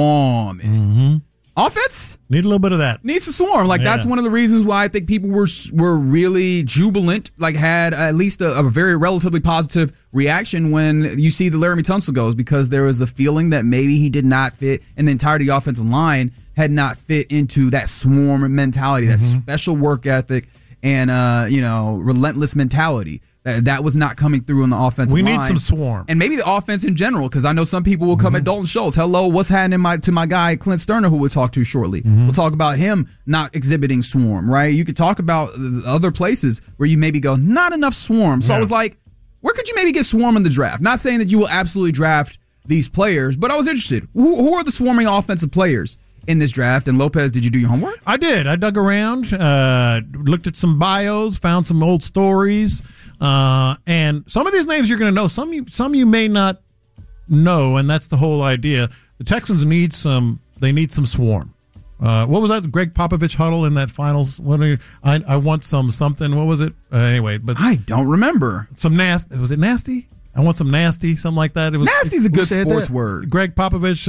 S21: swarming. Offense?
S22: Need a little bit of that.
S21: Needs to swarm. That's one of the reasons why I think people were really jubilant, had at least a very relatively positive reaction when you see the Laramie Tunsil goes, because there was a feeling that maybe he did not fit, and the entirety of the offensive line had not fit into that swarm mentality, that special work ethic, and relentless mentality. That was not coming through on the offensive line.
S22: We need some swarm.
S21: And maybe the offense in general, because I know some people will come at Dalton Schultz. Hello, what's happening to my guy, Clint Sterner, who we'll talk to shortly. We'll talk about him not exhibiting swarm, right? You could talk about other places where you maybe go, not enough swarm. So I was like, where could you maybe get swarm in the draft? Not saying that you will absolutely draft these players, but I was interested. Who are the swarming offensive players in this draft? And Lopez, did you do your homework?
S22: I did. I dug around, looked at some bios, found some old stories. And some of these names you're going to know, some you may not know, and that's the whole idea. The Texans need some swarm. What was that? Greg Popovich huddle in that finals? I want something. What was it? Anyway, but
S21: I don't remember.
S22: Some nasty. Was it nasty? I want some nasty, something like that.
S21: Nasty's a good sports word.
S22: Greg Popovich,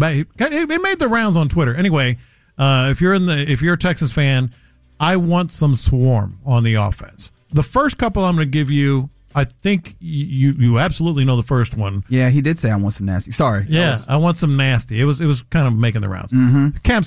S22: it made the rounds on Twitter. Anyway, if you're a Texans fan, I want some swarm on the offense. The first couple I'm going to give you, I think you absolutely know the first one.
S21: Yeah, he did say I want some nasty. Sorry.
S22: Yeah, I want some nasty. It was kind of making the rounds. Cam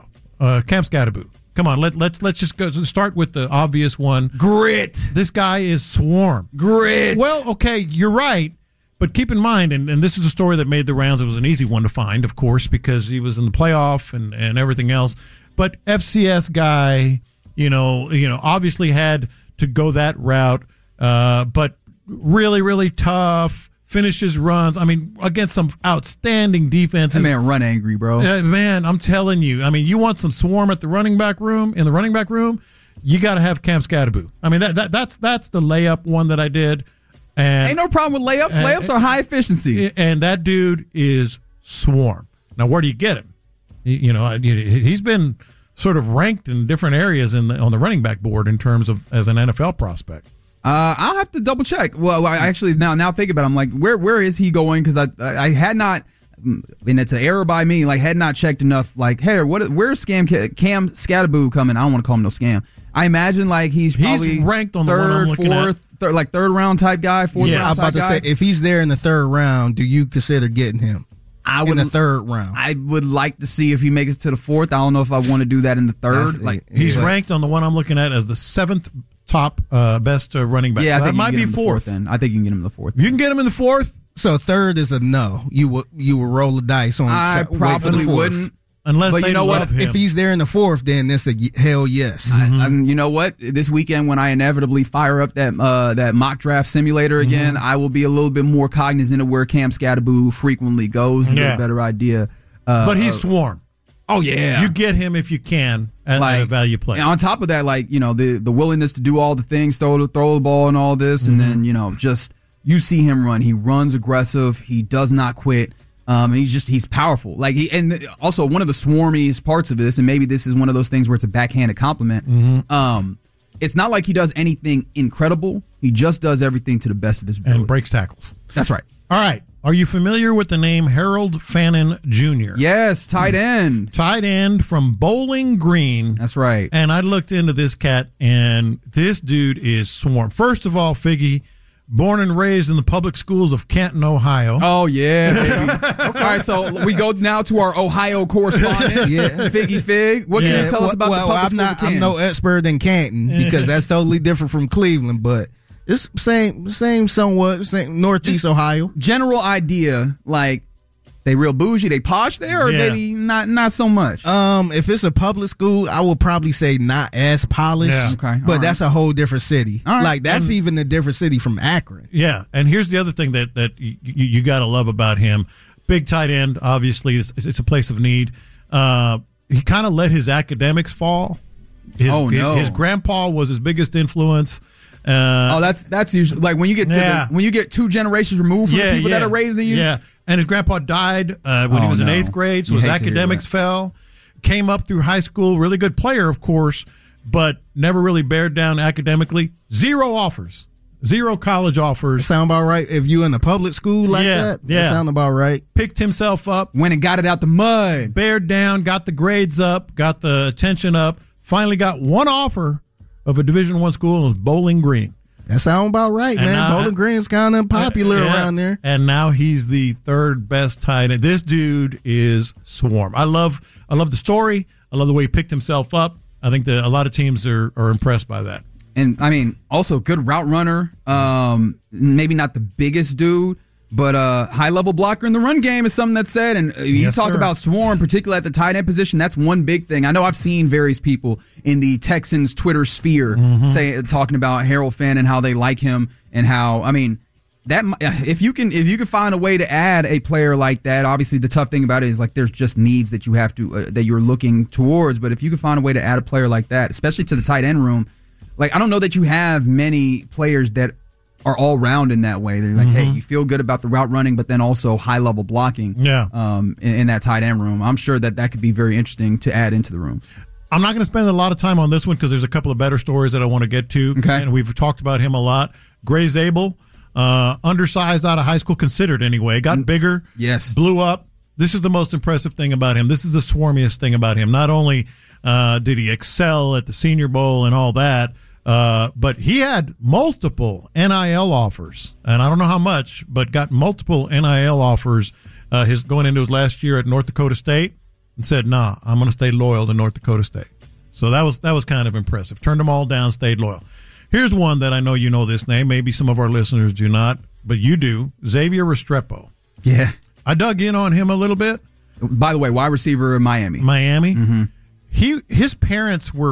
S22: Skattebo. Come on, let's just go start with the obvious one.
S21: Grit.
S22: This guy is swarm.
S21: Grit.
S22: Well, okay, you're right. But keep in mind, and this is a story that made the rounds. It was an easy one to find, of course, because he was in the playoff and everything else. But FCS guy, obviously had to go that route, but really, really tough, finishes runs. I mean, against some outstanding defenses.
S21: That man run angry, bro.
S22: Man, I'm telling you. I mean, you want some swarm in the running back room, you got to have Cam Skattebo. I mean, that's the layup one that I did. And
S21: ain't no problem with layups. Layups are high efficiency.
S22: And that dude is swarm. Now, where do you get him? He's been sort of ranked in different areas on the running back board in terms of as an NFL prospect.
S21: I'll have to double check. Well, I actually now think about it. I'm like, where is he going? Because I had not and it's an error by me, like had not checked enough, like, hey, where's Cam Skattebo coming? I don't want to call him no scam. I imagine like he's probably
S22: ranked on
S21: third,
S22: the one I'm looking
S21: fourth, like third round type guy, fourth round type guy.
S23: I was about to say, if he's there in the third round, do you consider getting him? In the third round.
S21: I would like to see if he makes it to the fourth. I don't know if I want to do that in the third.
S22: He's ranked on the one I'm looking at as the 7th top best running back.
S21: Yeah,
S22: so
S21: I think
S22: that might be
S21: fourth. Then I think you can get him in the fourth.
S22: You can get him in the fourth.
S23: So third is a no. You would roll the dice on.
S21: I probably wouldn't.
S22: Unless
S21: but
S22: they
S21: you know
S22: love
S21: what?
S23: If he's there in the fourth, then it's a hell yes.
S21: You know what? This weekend when I inevitably fire up that mock draft simulator again, I will be a little bit more cognizant of where Cam Skattebo frequently goes and get a better idea.
S22: But he's swarm.
S21: Oh yeah,
S22: you get him if you can at a value play.
S21: And on top of that, like the willingness to do all the things, throw the ball and all this, and then just you see him run. He runs aggressive. He does not quit. And he's powerful. And also one of the swarmiest parts of this, and maybe this is one of those things where it's a backhanded compliment. It's not like he does anything incredible. He just does everything to the best of his ability.
S22: And breaks tackles.
S21: That's right.
S22: All right. Are you familiar with the name Harold Fannin Jr.?
S21: Yes, tight end.
S22: Tight end from Bowling Green.
S21: That's right.
S22: And I looked into this cat, and this dude is swarm. First of all, Figgy, born and raised in the public schools of Canton, Ohio.
S21: Oh, yeah, baby. All right, so we go now to our Ohio correspondent, Figgy Fig. What can you tell us about the public schools of Canton?
S23: I'm no expert in Canton because that's totally different from Cleveland, but it's same somewhat, same Northeast Ohio.
S21: General idea, like, they real bougie, they posh there, or maybe not so much?
S23: If it's a public school, I would probably say not as polished.
S22: Yeah.
S21: Okay,
S23: but that's a whole different city.
S21: All right.
S23: Like that's even a different city from Akron.
S22: Yeah, and here's the other thing that you got to love about him. Big tight end, obviously, it's a place of need. He kind of let his academics fall. His grandpa was his biggest influence.
S21: That's usually like when you get when you get two generations removed from the people that are raising you.
S22: Yeah. And his grandpa died when he was in 8th grade, so his academics fell. Came up through high school, really good player, of course, but never really bared down academically. 0 offers. 0 college offers.
S23: Sound about right? If you in a public school like that, that sound about right.
S22: Picked himself up.
S21: Went and got it out the mud.
S22: Bared down, got the grades up, got the attention up. Finally got one offer of a Division I school, and it was Bowling Green.
S23: That sound about right, man. Bowling Green's kind of popular around there.
S22: And now he's the 3rd best tight end. This dude is swarm. I love the story. I love the way he picked himself up. I think that a lot of teams are impressed by that.
S21: And I mean, also good route runner. Maybe not the biggest dude, but high level blocker in the run game is something that's said. And you talk about swarm, particularly at the tight end position. That's one big thing. I know I've seen various people in the Texans Twitter sphere talking about Harold Finn and how they like him and how, I mean, that if you can find a way to add a player like that, obviously the tough thing about it is like there's just needs that you have to that you're looking towards. But if you can find a way to add a player like that, especially to the tight end room, like I don't know that you have many players that are all round in that way. They're like, hey, you feel good about the route running, but then also high level blocking. In that tight end room, I'm sure that could be very interesting to add into the room.
S22: I'm not going to spend a lot of time on this one because there's a couple of better stories that I want to get to.
S21: Okay,
S22: and we've talked about him a lot. Gray Zabel, undersized out of high school, considered anyway, got bigger.
S21: Yes,
S22: blew up. This is the most impressive thing about him. This is the swarmiest thing about him. Not only did he excel at the Senior Bowl and all that. But he had multiple NIL offers, and I don't know how much, but got multiple NIL offers going into his last year at North Dakota State, and said, "Nah, I'm going to stay loyal to North Dakota State." So that was kind of impressive. Turned them all down, stayed loyal. Here's one that I know you know this name. Maybe some of our listeners do not, but you do. Xavier Restrepo.
S21: Yeah,
S22: I dug in on him a little bit.
S21: By the way, wide receiver in Miami.
S22: His parents were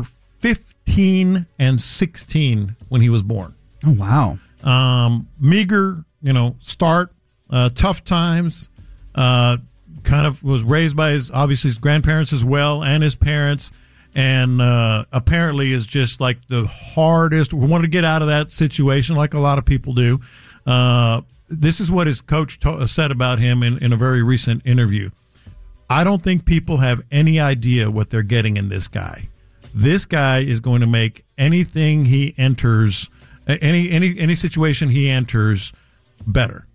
S22: 15 and 16 when he was born.
S21: Oh, wow.
S22: Meager, start, tough times, kind of was raised by his grandparents as well and his parents, and apparently is just like the hardest. We wanted to get out of that situation like a lot of people do. This is what his coach said about him in a very recent interview. I don't think people have any idea what they're getting in this guy. This guy is going to make anything he enters, any situation he enters, better.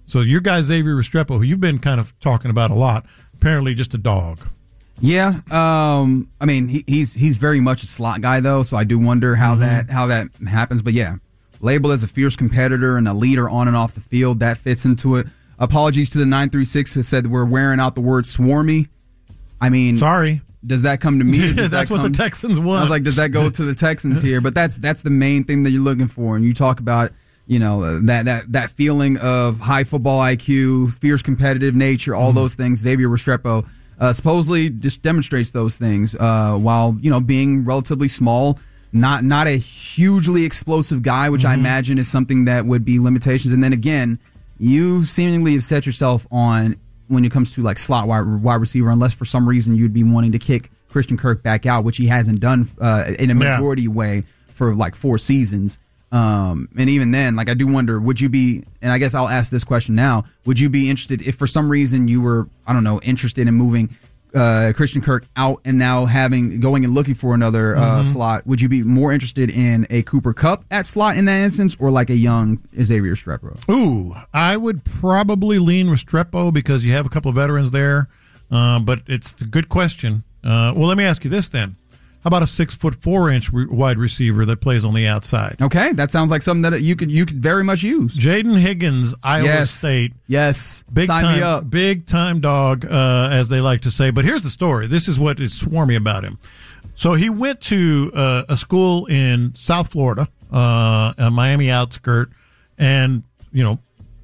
S22: So your guy Xavier Restrepo, who you've been kind of talking about a lot, apparently just a dog.
S21: Yeah, I mean he's very much a slot guy though, so I do wonder how that happens. But yeah, labeled as a fierce competitor and a leader on and off the field, that fits into it. Apologies to the 936 who said we're wearing out the word swarmy. I mean,
S22: sorry.
S21: Does that come to me?
S22: That's what the Texans want.
S21: I was like, does that go to the Texans here? But that's the main thing that you're looking for. And you talk about, that feeling of high football IQ, fierce competitive nature, all those things. Xavier Restrepo supposedly just demonstrates those things while, being relatively small, not a hugely explosive guy, which I imagine is something that would be limitations. And then again, you seemingly have set yourself on when it comes to like slot wide receiver, unless for some reason you'd be wanting to kick Christian Kirk back out, which he hasn't done in a majority way for like 4 seasons. And even then, like I do wonder, would you be, and I guess I'll ask this question now, would you be interested if for some reason you were, interested in moving Christian Kirk out and now going and looking for another slot, would you be more interested in a Cooper Kupp at slot in that instance or like a young Xavier Restrepo?
S22: Ooh, I would probably lean Restrepo because you have a couple of veterans there, but it's a good question. Well, let me ask you this then. How about a 6'4" wide receiver that plays on the outside?
S21: Okay, that sounds like something that you could very much use.
S22: Jaden Higgins, Iowa State.
S21: Yes,
S22: sign me up. Big time dog, as they like to say. But here's the story. This is what is swarmy about him. So he went to a school in South Florida, a Miami outskirt, and all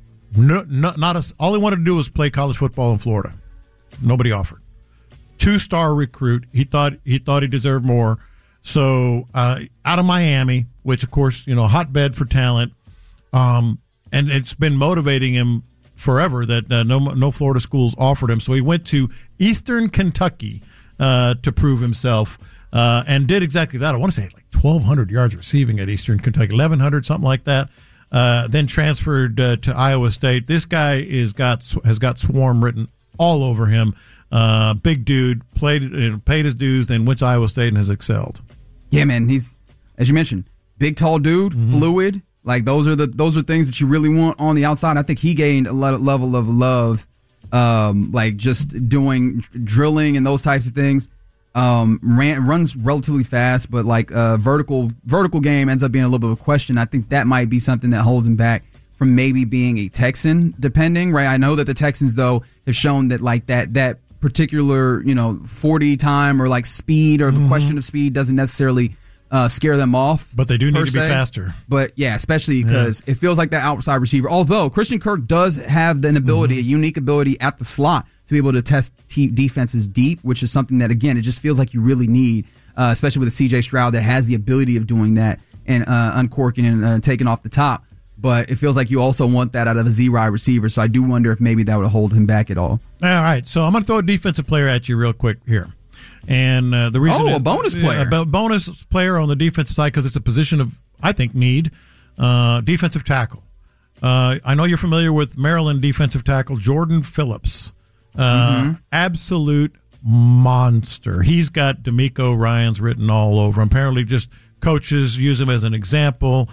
S22: he wanted to do was play college football in Florida. Nobody offered. 2-star recruit. He thought he deserved more. So out of Miami, which of course, hotbed for talent, and it's been motivating him forever that no Florida schools offered him. So he went to Eastern Kentucky to prove himself and did exactly that. I want to say like 1,200 yards receiving at Eastern Kentucky, 1,100, something like that. Then transferred to Iowa State. This guy has got swarm written all over him. Big dude, paid his dues, then went to Iowa State and has excelled.
S21: Yeah, man, he's, as you mentioned, big, tall dude, fluid. Like those are things that you really want on the outside. I think he gained a level of love, like just doing drilling and those types of things. Runs relatively fast, but like vertical game ends up being a little bit of a question. I think that might be something that holds him back from maybe being a Texan, depending, right? I know that the Texans though have shown that like that particular 40 time or like speed or the question of speed doesn't necessarily scare them off,
S22: but they do need to be faster.
S21: But yeah, especially because it feels like that outside receiver, although Christian Kirk does have an ability, a unique ability at the slot to be able to test defenses deep, which is something that again it just feels like you really need, especially with a CJ Stroud that has the ability of doing that and uncorking and taking off the top. But it feels like you also want that out of a Z-wide receiver. So I do wonder if maybe that would hold him back at all.
S22: All right. So I'm going to throw a defensive player at you real quick here. And the reason
S21: a bonus player.
S22: A bonus player on the defensive side because it's a position of, I think, need. Defensive tackle. I know you're familiar with Maryland defensive tackle Jordan Phillips. Absolute monster. He's got D'Amico Ryans written all over him. Apparently just coaches use him as an example.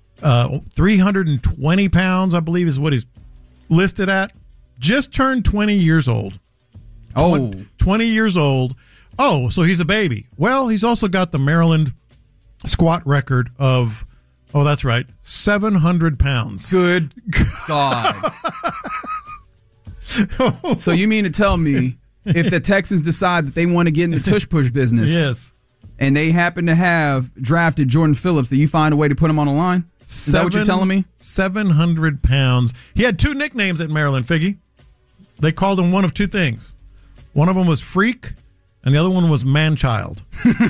S22: 320 pounds, I believe, is what he's listed at. Just turned 20 years old. 20 years old. Oh, so he's a baby. Well, he's also got the Maryland squat record of, that's right, 700 pounds.
S21: Good God. So you mean to tell me if the Texans decide that they want to get in the tush-push business,
S22: yes,
S21: and they happen to have drafted Jordan Phillips, that you find a way to put him on the line? Is that what you're telling me?
S22: 700 pounds. He had 2 nicknames at Maryland, Figgy. They called him one of 2 things. One of them was Freak, and the other one was Man-Child.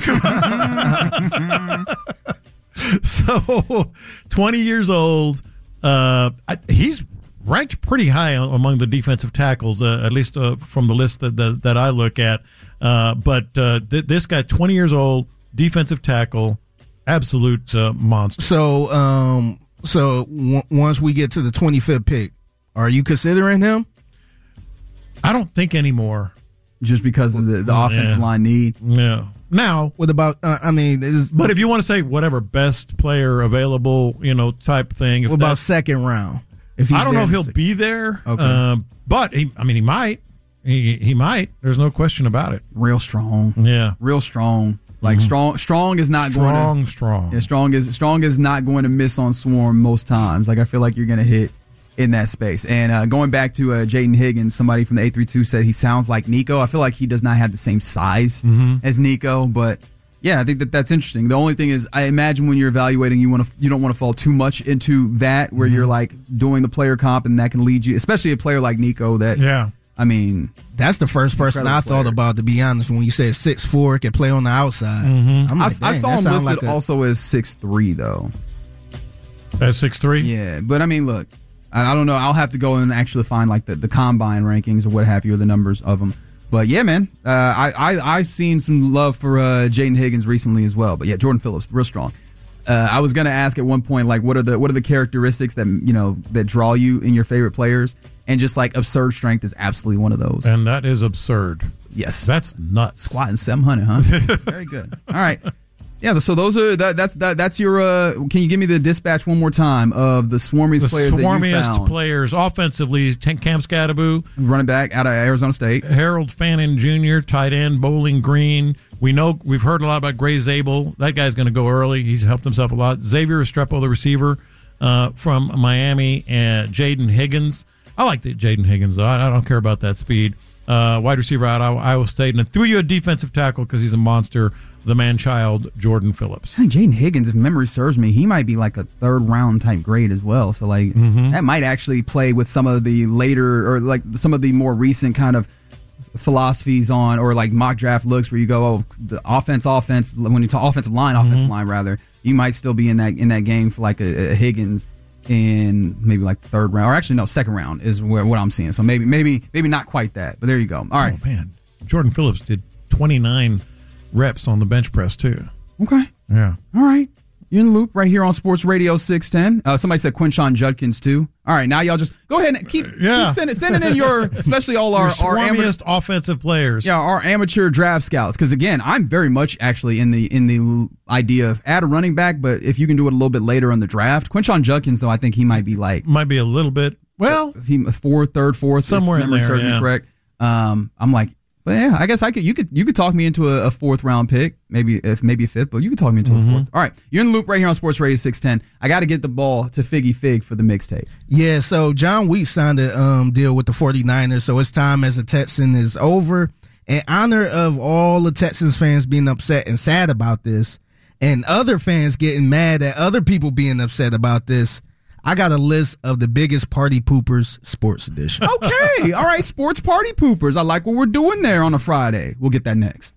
S22: So, 20 years old. He's ranked pretty high among the defensive tackles, at least from the list that I look at. But this guy, 20 years old, defensive tackle, absolute monster.
S23: So once we get to the 25th pick, are you considering him?
S22: I don't think anymore.
S21: Just because of the offensive line need?
S22: Yeah. Now,
S23: what about,
S22: but if you want to say whatever, best player available, type thing.
S23: What about second round? If he's
S22: I don't know if he'll
S23: there.
S22: be there,
S23: Okay.
S22: but he might. He might. There's no question about it.
S21: Real strong.
S22: Yeah.
S21: Real strong. Like strong is not going to
S22: strong.
S21: Yeah, strong is not going to miss on Swarm most times. Like I feel like you're going to hit in that space. And going back to Jaden Higgins, somebody from the 832 said he sounds like Nico. I feel like he does not have the same size as Nico, but yeah, I think that's interesting. The only thing is, I imagine when you're evaluating, you don't want to fall too much into that where you're like doing the player comp, and that can lead you, especially a player like Nico. That I mean,
S23: that's the first person I thought about, to be honest, when you said 6'4", can play on the outside. I'm like,
S21: I saw him listed also as 6'3", though.
S22: As 6'3"?
S21: Yeah, but I mean, look, I don't know. I'll have to go and actually find like the combine rankings or what have you, or the numbers of them. But yeah, man, I've seen some love for Jaden Higgins recently as well. But yeah, Jordan Phillips, real strong. I was gonna ask at one point, like, what are the characteristics that that draw you in your favorite players? And just like absurd strength is absolutely one of those.
S22: And that is absurd.
S21: Yes,
S22: that's nuts.
S21: Squatting 700, huh? Very good. All right. Yeah, so those are that's your. Can you give me the dispatch one more time of the swarmiest players that you found?
S22: The swarmiest players offensively: Cam Scadaboo,
S21: running back out of Arizona State;
S22: Harold Fannin Jr., tight end; Bowling Green. We've heard a lot about Gray Zabel. That guy's going to go early. He's helped himself a lot. Xavier Restrepo, the receiver from Miami, and Jaden Higgins. I like the Jaden Higgins though. I don't care about that speed. Wide receiver out of Iowa State, and then threw you a defensive tackle because he's a monster. The man-child, Jordan Phillips.
S21: I think Jaden Higgins, if memory serves me, he might be like a third-round type grade as well. So, like, that might actually play with some of the later, or like some of the more recent kind of philosophies on, or like mock draft looks where you go, oh, the offense, when you talk offensive line rather, you might still be in that game for like a Higgins in maybe like third round, or actually no, second round is what I'm seeing. So maybe not quite that, but there you go. All right.
S22: Oh, man. Jordan Phillips did 29 reps on the bench press too.
S21: Okay.
S22: Yeah.
S21: All right. You're in the loop right here on Sports Radio 610. Somebody said Quinshon Judkins too. All right, now y'all just go ahead and keep sending in your, especially all our
S22: swarmiest offensive players.
S21: Yeah, our amateur draft scouts. Because again, I'm very much actually in the idea of add a running back, but if you can do it a little bit later in the draft. Quinshon Judkins, though, I think he might be a
S22: little bit
S21: third, fourth,
S22: somewhere in there.
S21: Yeah. Correct. I'm like. But yeah, I guess you could talk me into a fourth round pick, maybe a fifth, but you could talk me into a fourth. All right, you're in the loop right here on Sports Radio 610. I got to get the ball to Figgy Fig for the mixtape.
S23: Yeah, so John Wheat signed a deal with the 49ers, so his time as a Texan is over. In honor of all the Texans fans being upset and sad about this, and other fans getting mad at other people being upset about this, I got a list of the biggest party poopers, sports edition.
S21: Okay. All right. Sports party poopers. I like what we're doing there on a Friday. We'll get that next.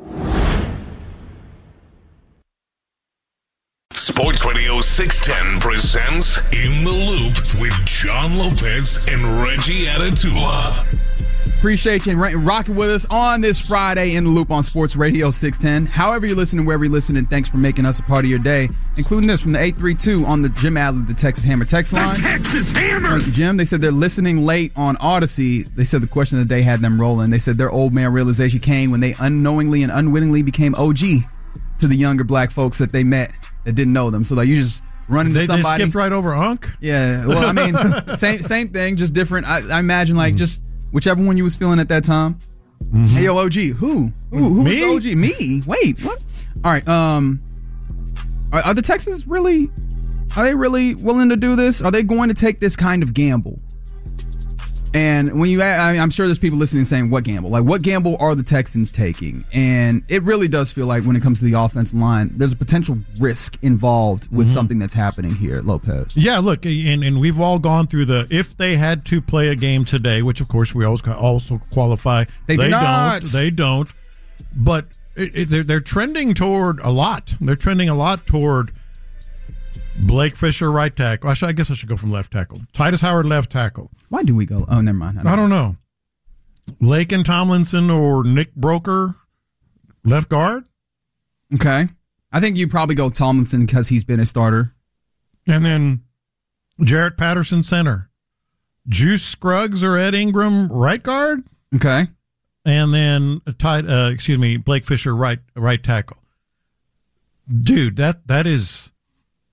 S18: Sports Radio 610 presents In the Loop with John Lopez and Reggie Atatula.
S21: Appreciate you rocking with us on this Friday in the Loop on Sports Radio 610. However you're listening, wherever you're listening, thanks for making us a part of your day, including this from the 832 on the Jim Adler, the Texas Hammer text line.
S18: The Texas Hammer!
S21: Thank you, Jim. They said they're listening late on Odyssey. They said the question of the day had them rolling. They said their old man realization came when they unknowingly and unwittingly became OG to the younger black folks that they met that didn't know them. So like you just run into somebody.
S22: They skipped right over Unc?
S21: Yeah. Well, I mean, same thing, just different. I imagine like just whichever one you was feeling at that time. Hey, yo, OG. Who
S22: Me?
S21: was OG? Me? Wait, what? All right. Are the Texans really? Are they really willing to do this? Are they going to take this kind of gamble? And when I'm sure there's people listening saying, "What gamble? Like, what gamble are the Texans taking?" And it really does feel like when it comes to the offensive line, there's a potential risk involved with something that's happening here at Lopez.
S22: Yeah, look, and we've all gone through if they had to play a game today, which of course we always also qualify.
S21: They don't.
S22: They don't. But they're trending toward a lot. They're trending a lot toward Blake Fisher, right tackle. I guess I should go from left tackle. Titus Howard, left tackle.
S21: Why do we go? Oh, never mind.
S22: I don't know. Laken Tomlinson or Nick Broker, left guard.
S21: Okay. I think you probably go Tomlinson because he's been a starter.
S22: And then Jarrett Patterson, center. Juice Scruggs or Ed Ingram, right guard.
S21: Okay.
S22: And then Blake Fisher, right tackle. Dude, that is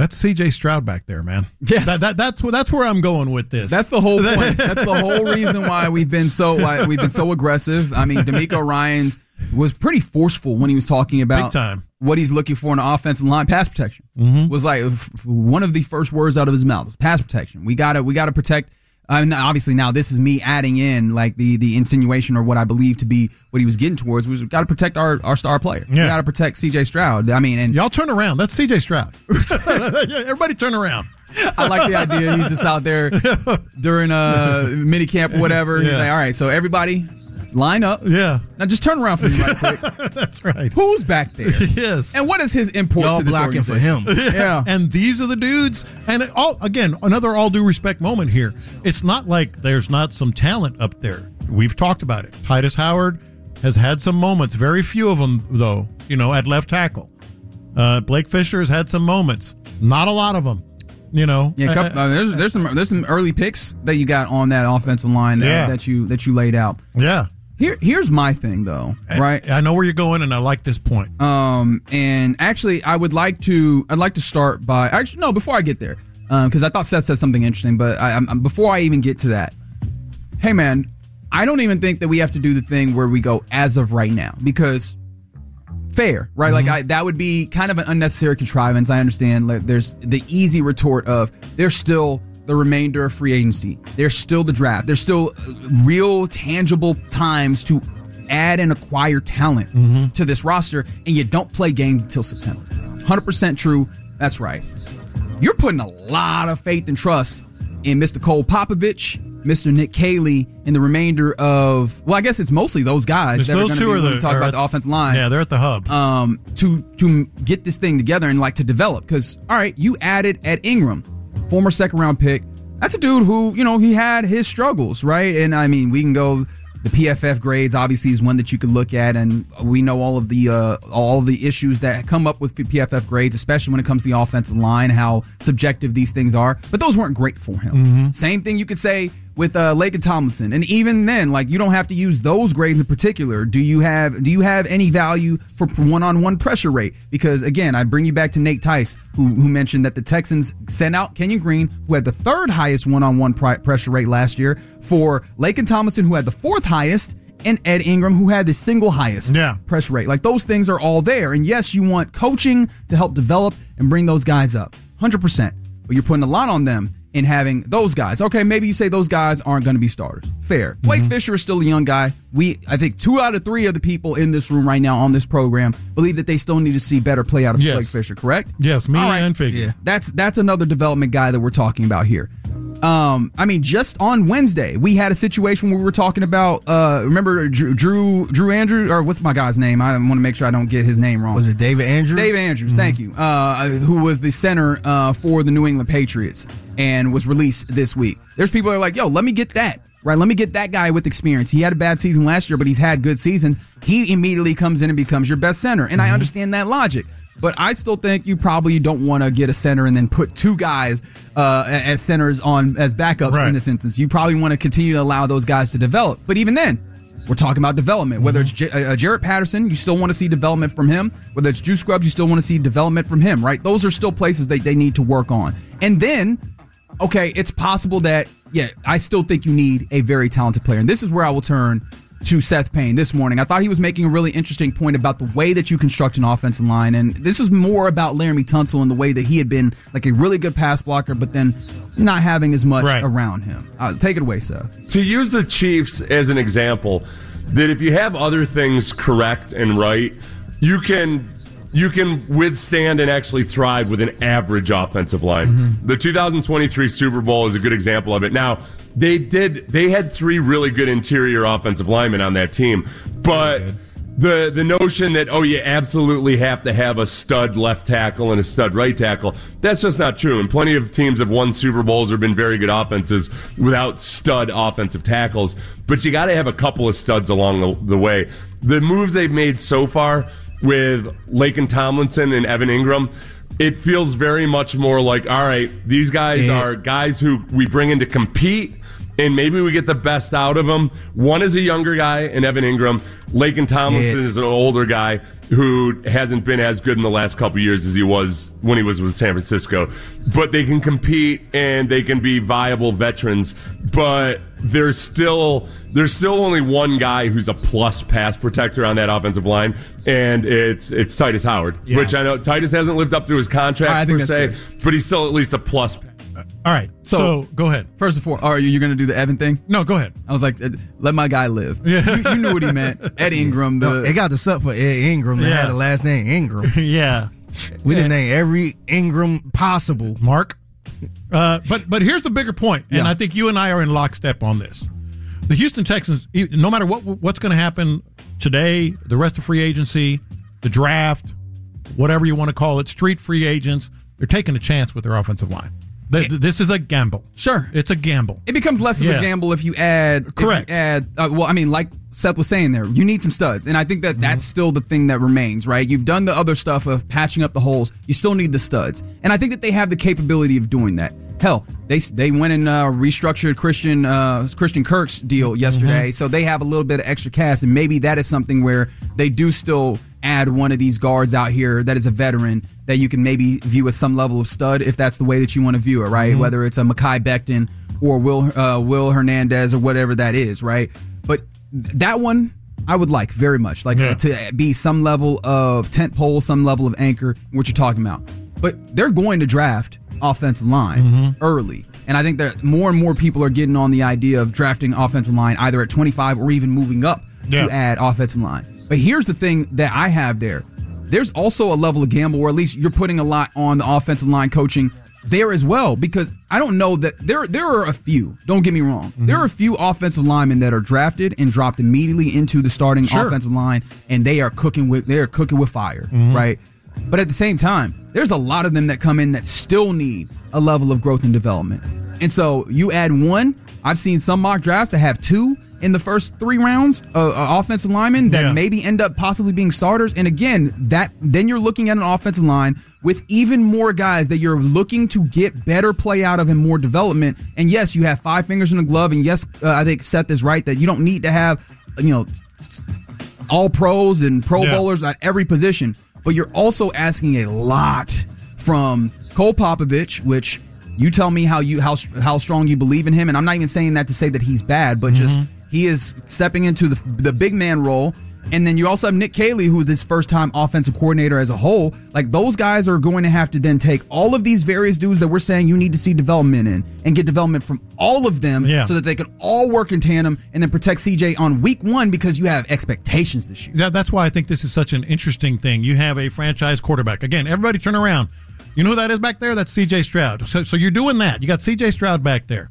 S22: That's C.J. Stroud back there, man.
S21: Yes.
S22: That's where I'm going with this.
S21: That's the whole point. That's the whole reason why we've been so aggressive. I mean, DeMeco Ryans was pretty forceful when he was talking about
S22: Big time.
S21: What he's looking for in an offensive line. Pass protection was like one of the first words out of his mouth was pass protection. We gotta protect. Obviously, now this is me adding in like the insinuation or what I believe to be what he was getting towards was we got to protect our star player. Yeah. We got to protect C.J. Stroud. I mean, and
S22: y'all turn around. That's C.J. Stroud. Everybody turn around.
S21: I like the idea. He's just out there during mini camp or whatever. Yeah. He's like, all right, so everybody line up.
S22: Yeah.
S21: Now just turn around for me right quick.
S22: That's right.
S21: Who's back there?
S22: Yes.
S21: And what is his import
S23: y'all
S21: to this
S23: blocking for him?
S22: Yeah. And these are the dudes. And another all due respect moment here. It's not like there's not some talent up there. We've talked about it. Titus Howard has had some moments. Very few of them, though, at left tackle. Blake Fisher has had some moments. Not a lot of them.
S21: Yeah, there's some early picks that you got on that offensive line that you laid out.
S22: Yeah.
S21: Here's my thing though, right?
S22: I know where you're going, and I like this point.
S21: And actually, I'd like to start by before I get there, because I thought Seth said something interesting, but before I even get to that, hey man, I don't even think that we have to do the thing where we go as of right now because. Fair, right? Like that would be kind of an unnecessary contrivance. I understand. Like, there's the easy retort of there's still the remainder of free agency. There's still the draft. There's still real tangible times to add and acquire talent to this roster, and you don't play games until September. 100% true. That's right. You're putting a lot of faith and trust in Mr. Cole Popovich, Mr. Nick Caley, and the remainder of, well, I guess it's mostly those guys that are going to talk about the offensive line.
S22: Yeah, they're at the hub.
S21: To get this thing together and like to develop. Because, all right, you added Ed Ingram, former second-round pick. That's a dude who, he had his struggles, right? And, I mean, we can go, the PFF grades obviously is one that you could look at, and we know all of the issues that come up with PFF grades, especially when it comes to the offensive line, how subjective these things are. But those weren't great for him. Same thing you could say with Laken Tomlinson, and even then, like you don't have to use those grades in particular. Do you have any value for one-on-one pressure rate? Because again, I bring you back to Nate Tice, who mentioned that the Texans sent out Kenyon Green, who had the third highest one-on-one pressure rate last year, for Laken Tomlinson, who had the fourth highest, and Ed Ingram, who had the single highest pressure rate. Like those things are all there, and yes, you want coaching to help develop and bring those guys up, 100%. But you're putting a lot on them in having those guys. Okay, maybe you say those guys aren't going to be starters. Fair. Blake Fisher is still a young guy. I think 2 out of 3 of the people in this room right now on this program believe that they still need to see better play out of Blake Fisher, correct?
S22: Yes, and Figgy.
S21: Yeah. That's another development guy that we're talking about here. I mean, just on Wednesday, we had a situation where we were talking about, remember Drew Andrews, or what's my guy's name? I want to make sure I don't get his name wrong.
S23: Was it David Andrews?
S21: David Andrews, thank you. Who was the center for the New England Patriots and was released this week. There's people that are like, yo, let me get that. Right, let me get that guy with experience. He had a bad season last year, but he's had good seasons. He immediately comes in and becomes your best center. And I understand that logic. But I still think you probably don't want to get a center and then put 2 guys as centers as backups in this instance. You probably want to continue to allow those guys to develop. But even then, we're talking about development. Whether it's Jarrett Patterson, you still want to see development from him. Whether it's Juice Scruggs, you still want to see development from him, right? Those are still places that they need to work on. And then, okay, it's possible that, I still think you need a very talented player. And this is where I will turn to Seth Payne this morning. I thought he was making a really interesting point about the way that you construct an offensive line. And this is more about Laramie Tunsil and the way that he had been like a really good pass blocker, but then not having as much around him. Take it away, Seth.
S10: To use the Chiefs as an example, that if you have other things correct and right, you can withstand and actually thrive with an average offensive line. The 2023 Super Bowl is a good example of it. Now, they had 3 really good interior offensive linemen on that team, but the notion that, you absolutely have to have a stud left tackle and a stud right tackle, that's just not true. And plenty of teams have won Super Bowls or been very good offenses without stud offensive tackles, but you got to have a couple of studs along the way. The moves they've made so far with Laken Tomlinson and Evan Ingram, it feels very much more like, all right, these guys are guys who we bring in to compete, and maybe we get the best out of them. One is a younger guy in Evan Ingram. Laken Tomlinson is an older guy who hasn't been as good in the last couple of years as he was when he was with San Francisco. But they can compete and they can be viable veterans. But there's still only one guy who's a plus pass protector on that offensive line, and it's Titus Howard, which I know Titus hasn't lived up to his contract per se, but he's still at least a plus.
S22: All right, so go ahead.
S21: First of all, are you going to do the Evan thing?
S22: No, go ahead.
S21: I was like, let my guy live. You knew what he meant. Ed Ingram.
S23: They got this up for Ed Ingram. They had the last name Ingram.
S22: Yeah.
S23: We didn't name every Ingram possible.
S22: Mark. But here's the bigger point, and I think you and I are in lockstep on this. The Houston Texans, no matter what's going to happen today, the rest of free agency, the draft, whatever you want to call it, street free agents, they're taking a chance with their offensive line. This is a gamble.
S21: Sure.
S22: It's a gamble.
S21: It becomes less of a gamble if you add.
S22: Correct.
S21: Like Seth was saying there, you need some studs. And I think that that's still the thing that remains, right? You've done the other stuff of patching up the holes. You still need the studs. And I think that they have the capability of doing that. Hell, they went and restructured Christian Kirk's deal yesterday, so they have a little bit of extra cash, and maybe that is something where they do still add one of these guards out here that is a veteran that you can maybe view as some level of stud if that's the way that you want to view it, right? Whether it's a Mekhi Becton or Will Hernandez or whatever that is, right? But that one I would like very much, to be some level of tent pole, some level of anchor, what you're talking about. But they're going to draft offensive line early. And I think that more and more people are getting on the idea of drafting offensive line either at 25 or even moving up to add offensive line. But here's the thing that I have there. There's also a level of gamble, or at least you're putting a lot on the offensive line coaching there as well, because I don't know that there are a few, don't get me wrong. There are a few offensive linemen that are drafted and dropped immediately into the starting offensive line, and they are cooking with fire, right? But at the same time, there's a lot of them that come in that still need a level of growth and development. And so you add one. I've seen some mock drafts that have two in the first 3 rounds of offensive linemen that maybe end up possibly being starters. And again, then you're looking at an offensive line with even more guys that you're looking to get better play out of and more development. And yes, you have 5 fingers in the glove. And yes, I think Seth is right that you don't need to have, all pros and pro bowlers at every position. But you're also asking a lot from Cole Popovich, which you tell me how strong you believe in him. And I'm not even saying that to say that he's bad, but just he is stepping into the big man role. And then you also have Nick Caley, who is his first time offensive coordinator as a whole. Like, those guys are going to have to then take all of these various dudes that we're saying you need to see development in and get development from all of them so that they can all work in tandem and then protect CJ on week 1 because you have expectations this year.
S22: That's why I think this is such an interesting thing. You have a franchise quarterback. Again, everybody turn around. You know who that is back there? That's C.J. Stroud. So you're doing that. You got C.J. Stroud back there.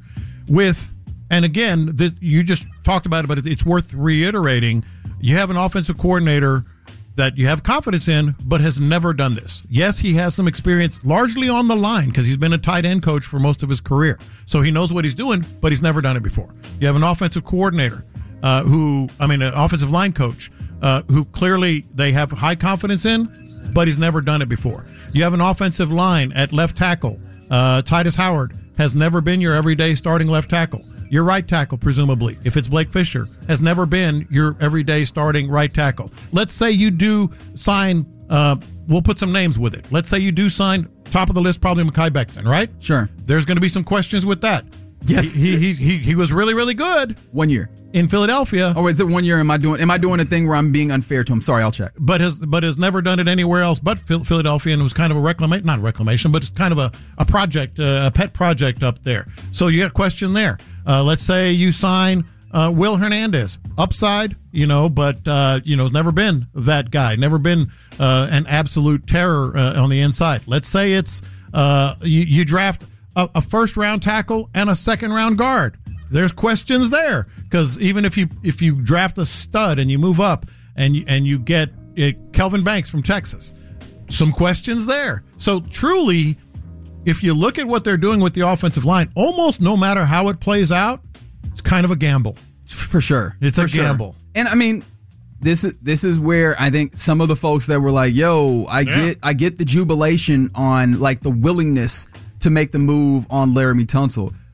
S22: And again, you just talked about it, but it's worth reiterating. You have an offensive coordinator that you have confidence in, but has never done this. Yes, he has some experience largely on the line because he's been a tight end coach for most of his career. So he knows what he's doing, but he's never done it before. You have an offensive coordinator an offensive line coach who clearly they have high confidence in, but he's never done it before. You have an offensive line at left tackle. Titus Howard has never been your everyday starting left tackle. Your right tackle, presumably, if it's Blake Fisher, has never been your everyday starting right tackle. Let's say you do sign, we'll put some names with it. Let's say you do sign, top of the list, probably Mekhi Becton, right?
S21: Sure.
S22: There's going to be some questions with that.
S21: Yes.
S22: He was really, really good.
S21: 1 year.
S22: In Philadelphia.
S21: Oh, is it 1 year? Am I doing a thing where I'm being unfair to him? Sorry, I'll check.
S22: But has never done it anywhere else but Philadelphia, and it was kind of not a reclamation, but it's kind of a project, a pet project up there. So you got a question there. Let's say you sign Will Hernandez, upside, but has never been that guy, never been an absolute terror on the inside. Let's say it's you draft a first round tackle and a second round guard. There's questions there because even if you draft a stud and you move up and you get Kelvin Banks from Texas, some questions there. So truly, if you look at what they're doing with the offensive line, almost no matter how it plays out, it's kind of a gamble.
S21: For sure.
S22: It's a gamble.
S21: And I mean, this is where I think some of the folks that were like, yo, I get the jubilation on like the willingness to make the move on Laramie Tunsil.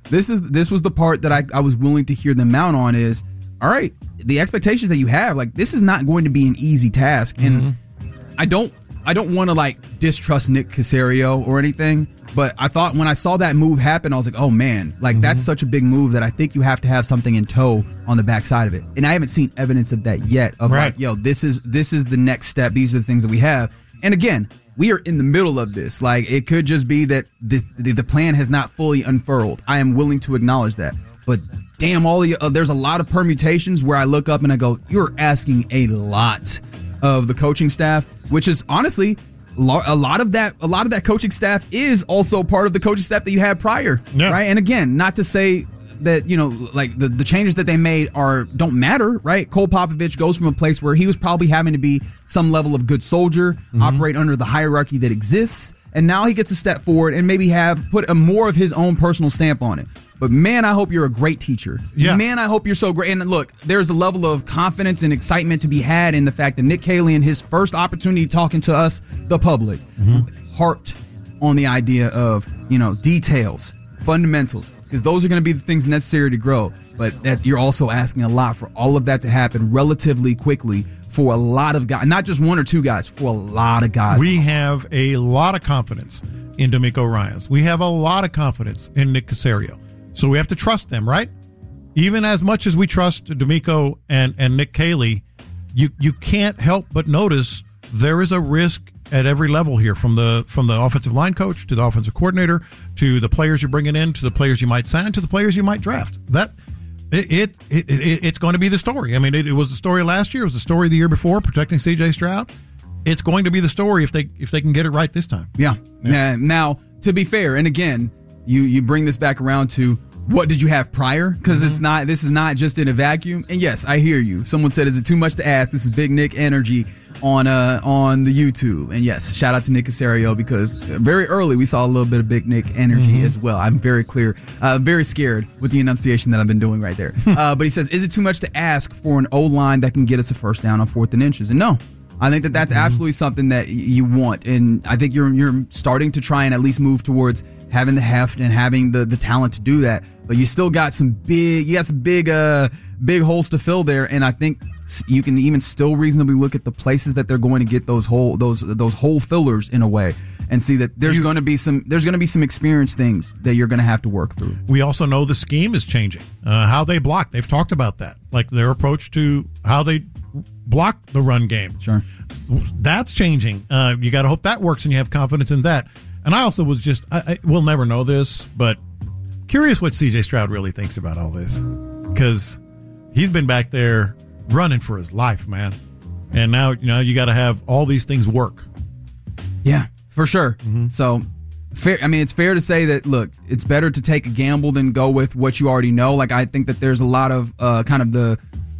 S21: This was the part that I was willing to hear them out on is, all right, the expectations that you have, like, this is not going to be an easy task. And I don't want to like distrust Nick Caserio or anything, but I thought when I saw that move happen, I was like, oh man, like that's such a big move that I think you have to have something in tow on the backside of it. And I haven't seen evidence of that yet. Of like, yo, this is the next step. These are the things that we have. And again, we are in the middle of this. Like, it could just be that the plan has not fully unfurled. I am willing to acknowledge that. But damn, there's a lot of permutations where I look up and I go, you're asking a lot of the coaching staff, which is honestly a lot of that coaching staff is also part of the coaching staff that you had prior, right? And again, not to say that, you know, like the changes that they made don't matter, right? Cole Popovich goes from a place where he was probably having to be some level of good soldier, operate under the hierarchy that exists, and now he gets a step forward and maybe put a more of his own personal stamp on it. But man, I hope you're a great teacher. Yeah. Man, I hope you're so great. And look, there's a level of confidence and excitement to be had in the fact that Nick Caley, in his first opportunity talking to us, the public, harped on the idea of, you know, details, fundamentals, because those are going to be the things necessary to grow. But that you're also asking a lot for all of that to happen relatively quickly for a lot of guys, not just one or two guys, for a lot of guys.
S22: We have a lot of confidence in D'Amico Ryans. We have a lot of confidence in Nick Caserio. So we have to trust them, right? Even as much as we trust D'Amico and Nick Caley, you can't help but notice there is a risk at every level here, from the offensive line coach to the offensive coordinator to the players you're bringing in to the players you might sign to the players you might draft. It's going to be the story. I mean, it was the story last year. It was the story the year before, protecting C.J. Stroud. It's going to be the story if they can get it right this time.
S21: Yeah. Now, to be fair, and again, you bring this back around to what did you have prior? Because this is not just in a vacuum. And yes, I hear you. Someone said, is it too much to ask? This is Big Nick energy on the YouTube. And yes, shout out to Nick Caserio, because very early we saw a little bit of Big Nick energy as well. I'm very clear, very scared with the enunciation that I've been doing right there. But he says, is it too much to ask for an O-line that can get us a first down on 4th and inches? And no. I think that's absolutely something that you want, and I think you're starting to try and at least move towards having the heft and having the talent to do that. But you still got some big holes to fill there, and I think you can even still reasonably look at the places that they're going to get those hole fillers in a way, and see that there's going to be some experience things that you're going to have to work through.
S22: We also know the scheme is changing, how they block. They've talked about that, like their approach to how they block the run game.
S21: Sure.
S22: That's changing. You got to hope that works and you have confidence in that. And I also was we'll never know this, but curious what C.J. Stroud really thinks about all this, because he's been back there running for his life, man. And now, you got to have all these things work.
S21: Yeah, for sure. So fair. I mean, it's fair to say that, look, it's better to take a gamble than go with what you already know. Like, I think that there's a lot of kind of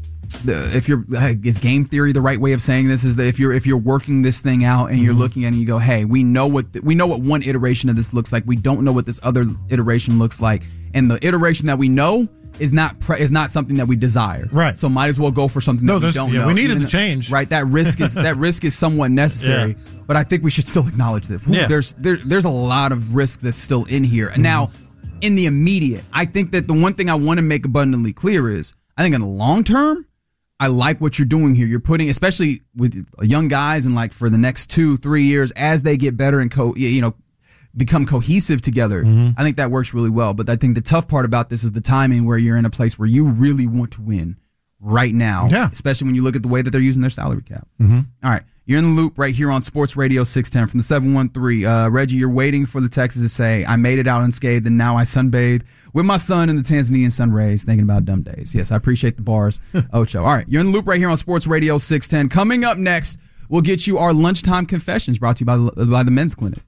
S21: is game theory the right way of saying this? Is that if you're working this thing out and you're looking at it and you go, hey, we know what one iteration of this looks like. We don't know what this other iteration looks like, and the iteration that we know is not something that we desire.
S22: Right.
S21: So might as well go for something that we don't know.
S22: We needed to change.
S21: Right. That risk is somewhat necessary. Yeah. But I think we should still acknowledge that there's a lot of risk that's still in here. And now, in the immediate, I think that the one thing I want to make abundantly clear is, I think in the long term, I like what you're doing here. You're putting, especially with young guys, and like for the next 2-3 years, as they get better and become cohesive together. I think that works really well. But I think the tough part about this is the timing, where you're in a place where you really want to win right now. Yeah. Especially when you look at the way that they're using their salary cap. All right. You're in the loop right here on Sports Radio 610 from the 713. Reggie, you're waiting for the Texans to say, I made it out unscathed, and now I sunbathe with my son in the Tanzanian sun rays, thinking about dumb days. Yes, I appreciate the bars, Ocho. All right, you're in the loop right here on Sports Radio 610. Coming up next, we'll get you our lunchtime confessions, brought to you by the Men's Clinic.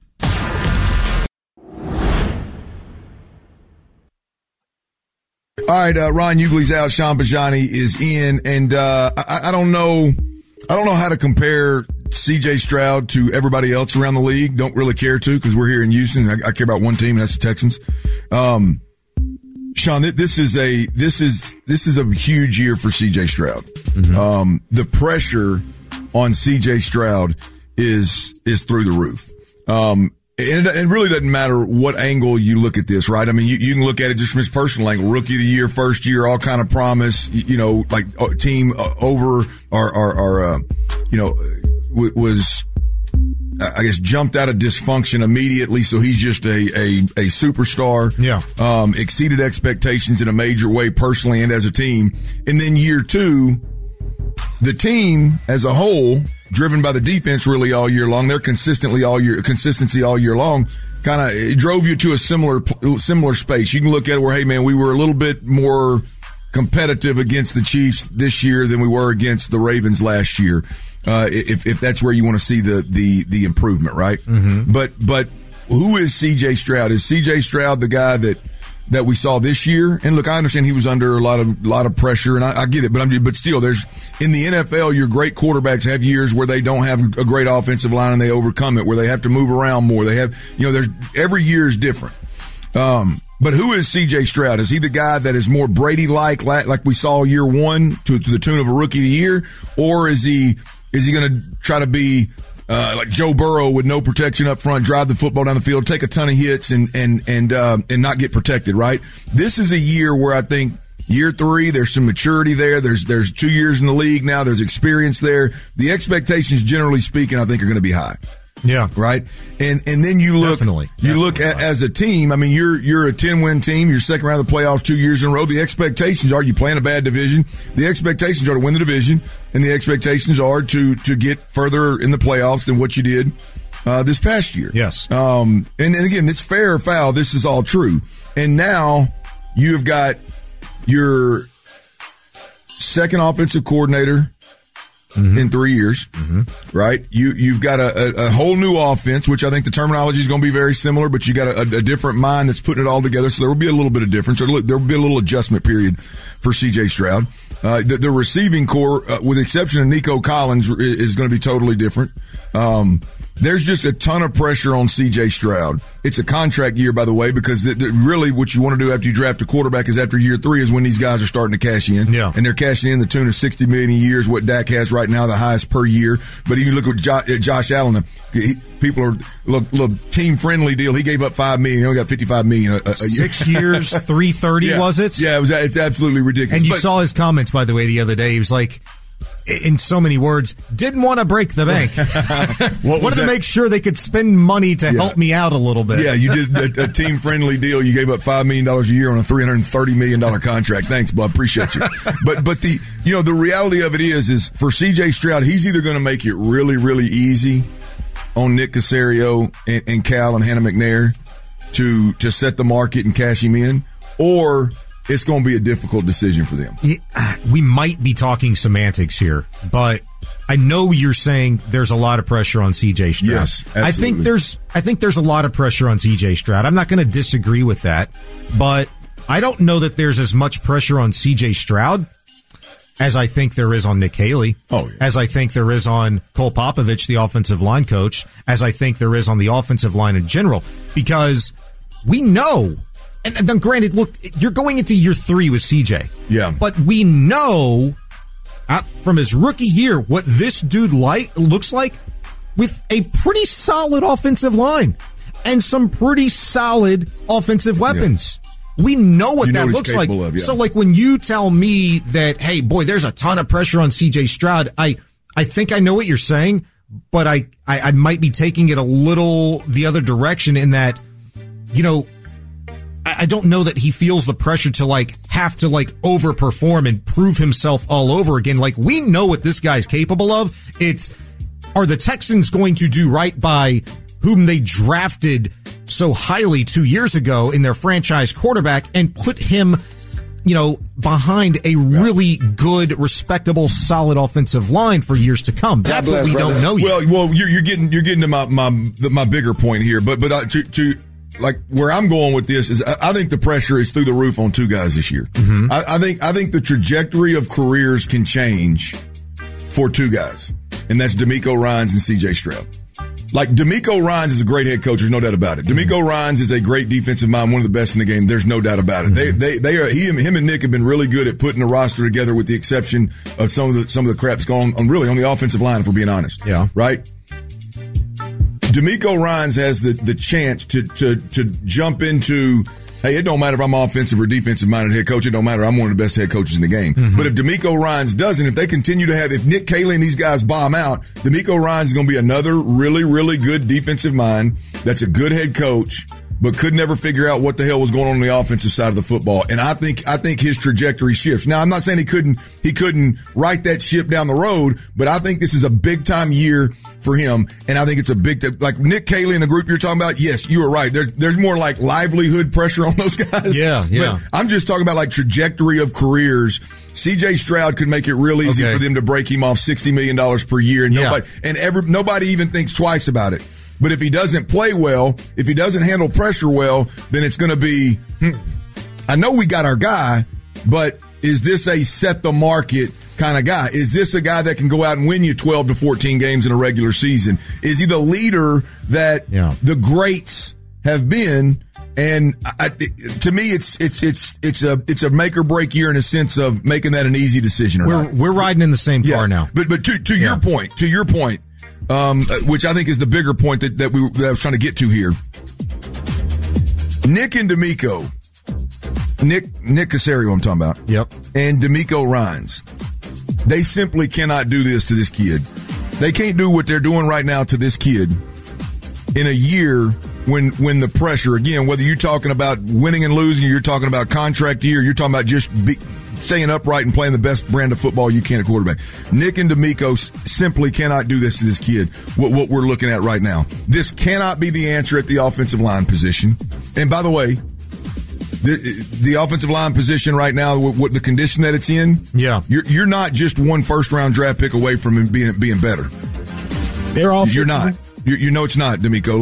S2: All right, Ron Ugley's out, Sean Bajani is in, and I don't know how to compare C.J. Stroud to everybody else around the league. Don't really care to, because we're here in Houston. I care about one team, and that's the Texans. Sean, this is a huge year for C.J. Stroud. The pressure on C.J. Stroud is through the roof. it really doesn't matter what angle you look at this, right? I mean, you can look at it just from his personal angle. Rookie of the year, first year, all kind of promise, like team over was, I guess, jumped out of dysfunction immediately. So he's just a superstar.
S4: Yeah.
S2: Exceeded expectations in a major way personally and as a team. And then year 2, the team as a whole, driven by the defense really all year long, consistency all year long, kind of drove you to a similar space. You can look at it where, hey man, we were a little bit more competitive against the Chiefs this year than we were against the Ravens last year. If that's where you want to see the improvement, right?
S4: Mm-hmm.
S2: But who is C.J. Stroud? Is C.J. Stroud the guy that we saw this year? And look, I understand he was under a lot of pressure, and I get it. But still, there's in the NFL, your great quarterbacks have years where they don't have a great offensive line and they overcome it, where they have to move around more. They have, there's every year is different. But who is C.J. Stroud? Is he the guy that is more Brady-like we saw year 1 to the tune of a Rookie of the Year, or is he going to try to be like Joe Burrow with no protection up front, drive the football down the field, take a ton of hits, and not get protected? Right. This is a year where I think year 3, there's some maturity there. There's 2 years in the league now. There's experience there. The expectations, generally speaking, I think are going to be high.
S4: Yeah.
S2: Right. And then you look,
S4: Definitely
S2: at as a team. I mean, you're a 10-win team. You're second round of the playoffs 2 years in a row. The expectations are you playing a bad division. The expectations are to win the division, and the expectations are to get further in the playoffs than what you did this past year.
S4: Yes.
S2: And again, it's fair or foul. This is all true. And now you have got your second offensive coordinator in 3 years, right? You've got a whole new offense, which I think the terminology is going to be very similar, but you got a different mind that's putting it all together. So there will be a little bit of difference. There will be a little adjustment period for C.J. Stroud. The receiving core, with the exception of Nico Collins, is going to be totally different. There's just a ton of pressure on C.J. Stroud. It's a contract year, by the way, because really what you want to do after you draft a quarterback is after year 3 is when these guys are starting to cash in.
S4: Yeah.
S2: And they're cashing in the tune of $60 million a year is what Dak has right now, the highest per year. But even look at Josh Allen. People are look team-friendly deal. He gave up $5 million. He only got $55 million a year.
S4: 6 years, $330 was it?
S2: Yeah, it's absolutely ridiculous.
S4: And you saw his comments, by the way, the other day. He was like, in so many words, didn't want to break the bank. Wanted to make sure they could spend money to help me out a little bit.
S2: Yeah, you did a team-friendly deal. You gave up $5 million a year on a $330 million contract. Thanks, bud. Appreciate you. But the reality of it is for C.J. Stroud, he's either going to make it really, really easy on Nick Caserio and Cal and Hannah McNair to set the market and cash him in, or it's going to be a difficult decision for them.
S4: We might be talking semantics here, but I know you're saying there's a lot of pressure on C.J. Stroud.
S2: Yes, absolutely.
S4: I think there's a lot of pressure on C.J. Stroud. I'm not going to disagree with that, but I don't know that there's as much pressure on C.J. Stroud as I think there is on Nick Haley, as I think there is on Cole Popovich, the offensive line coach, as I think there is on the offensive line in general, because we know. And then, granted, look, you're going into year 3 with CJ.
S2: Yeah.
S4: But we know from his rookie year what this dude looks like with a pretty solid offensive line and some pretty solid offensive weapons. Yeah. We know what that looks like.
S2: Of, yeah.
S4: So, like, when you tell me that, hey, boy, there's a ton of pressure on CJ Stroud, I think I know what you're saying, but I might be taking it a little the other direction in that, I don't know that he feels the pressure to have to overperform and prove himself all over again. Like, we know what this guy's capable of. Are the Texans going to do right by whom they drafted so highly 2 years ago in their franchise quarterback and put him, behind a really good, respectable, solid offensive line for years to come? That's what we don't know yet.
S2: Well, you're getting to my bigger point here, but to like where I'm going with this is I think the pressure is through the roof on two guys this year.
S4: Mm-hmm.
S2: I think the trajectory of careers can change for two guys, and that's DeMeco Ryans and C.J. Stroud. Like, DeMeco Ryans is a great head coach. There's no doubt about it. DeMeco Ryans is a great defensive mind, one of the best in the game. There's no doubt about it. They are, him and Nick have been really good at putting a roster together, with the exception of some of the crap that's going on really on the offensive line, if we're being honest.
S4: Yeah.
S2: Right? DeMeco Ryans has the chance to jump into, hey, it don't matter if I'm offensive or defensive minded head coach. It don't matter. I'm one of the best head coaches in the game. Mm-hmm. But if DeMeco Ryans doesn't, if they continue to have, if Nick Caley and these guys bomb out, DeMeco Ryans is going to be another really, really good defensive mind. That's a good head coach, but could never figure out what the hell was going on the offensive side of the football. And I think his trajectory shifts. Now, I'm not saying he couldn't right that ship down the road, but I think this is a big time year for him. And I think it's a big, like Nick Caley and the group you're talking about. Yes, you were right. There's more like livelihood pressure on those guys.
S4: Yeah.
S2: But I'm just talking about like trajectory of careers. CJ Stroud could make it real easy for them to break him off $60 million per year. And nobody even thinks twice about it. But if he doesn't play well, if he doesn't handle pressure well, then it's going to be, I know we got our guy, but is this a set the market kind of guy? Is this a guy that can go out and win you 12 to 14 games in a regular season? Is he the leader that the greats have been? And to me, it's a make or break year in a sense of making that an easy decision or not.
S4: We're riding in the same car now.
S2: But to your point, which I think is the bigger point that I was trying to get to here. Nick and DeMeco, Nick Caserio I'm talking about.
S4: Yep.
S2: And DeMeco Ryans. They simply cannot do this to this kid. They can't do what they're doing right now to this kid in a year when the pressure, again, whether you're talking about winning and losing, or you're talking about contract year, you're talking about just staying upright and playing the best brand of football you can at quarterback. Nick and DeMeco simply cannot do this to this kid, what we're looking at right now. This cannot be the answer at the offensive line position. And by the way, the offensive line position right now, what the condition that it's in, you're not just one first-round draft pick away from him being better.
S22: They're all
S2: You're not. You know it's not, DeMeco.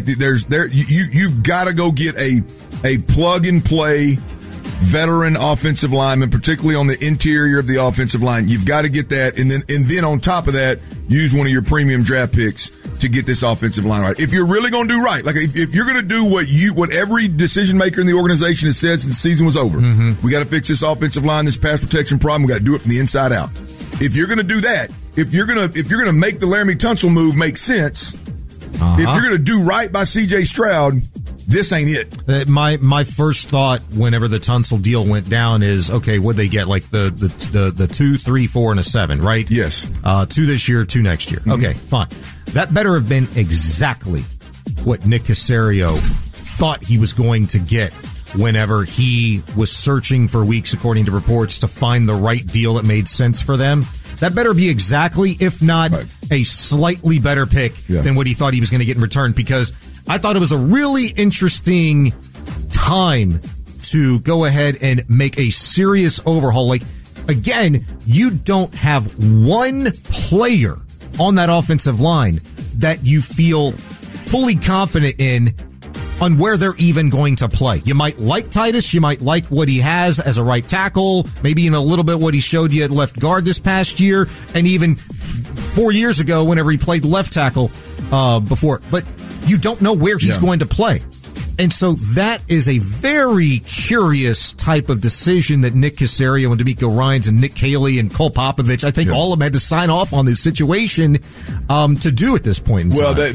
S2: You've got to go get a plug-and-play veteran offensive lineman, particularly on the interior of the offensive line. You've got to get that, and then on top of that, use one of your premium draft picks to get this offensive line right. If you're really going to do right, like if you're going to do what every decision maker in the organization has said since the season was over, we got to fix this offensive line, this pass protection problem. We got to do it from the inside out. If you're going to do that, if you're going to make the Laramie Tunsil move make sense, if you're going to do right by CJ Stroud, this ain't it.
S4: My first thought whenever the Tunsil deal went down is, okay, what'd they get? Like the 2, 3, 4, and a 7, right?
S2: Yes.
S4: 2 this year, 2 next year. Okay, fine. That better have been exactly what Nick Caserio thought he was going to get whenever he was searching for weeks, according to reports, to find the right deal that made sense for them. That better be exactly, if not a slightly better pick than what he thought he was going to get in return, because I thought it was a really interesting time to go ahead and make a serious overhaul. Like, again, you don't have one player on that offensive line that you feel fully confident in on where they're even going to play. You might like Titus. You might like what he has as a right tackle, maybe in a little bit what he showed you at left guard this past year, and even 4 years ago whenever he played left tackle before. But you don't know where he's going to play. And so that is a very curious type of decision that Nick Caserio and DeMeco Ryans and Nick Caley and Cole Popovich, I think all of them had to sign off on this situation to do at this point in time.
S2: Well,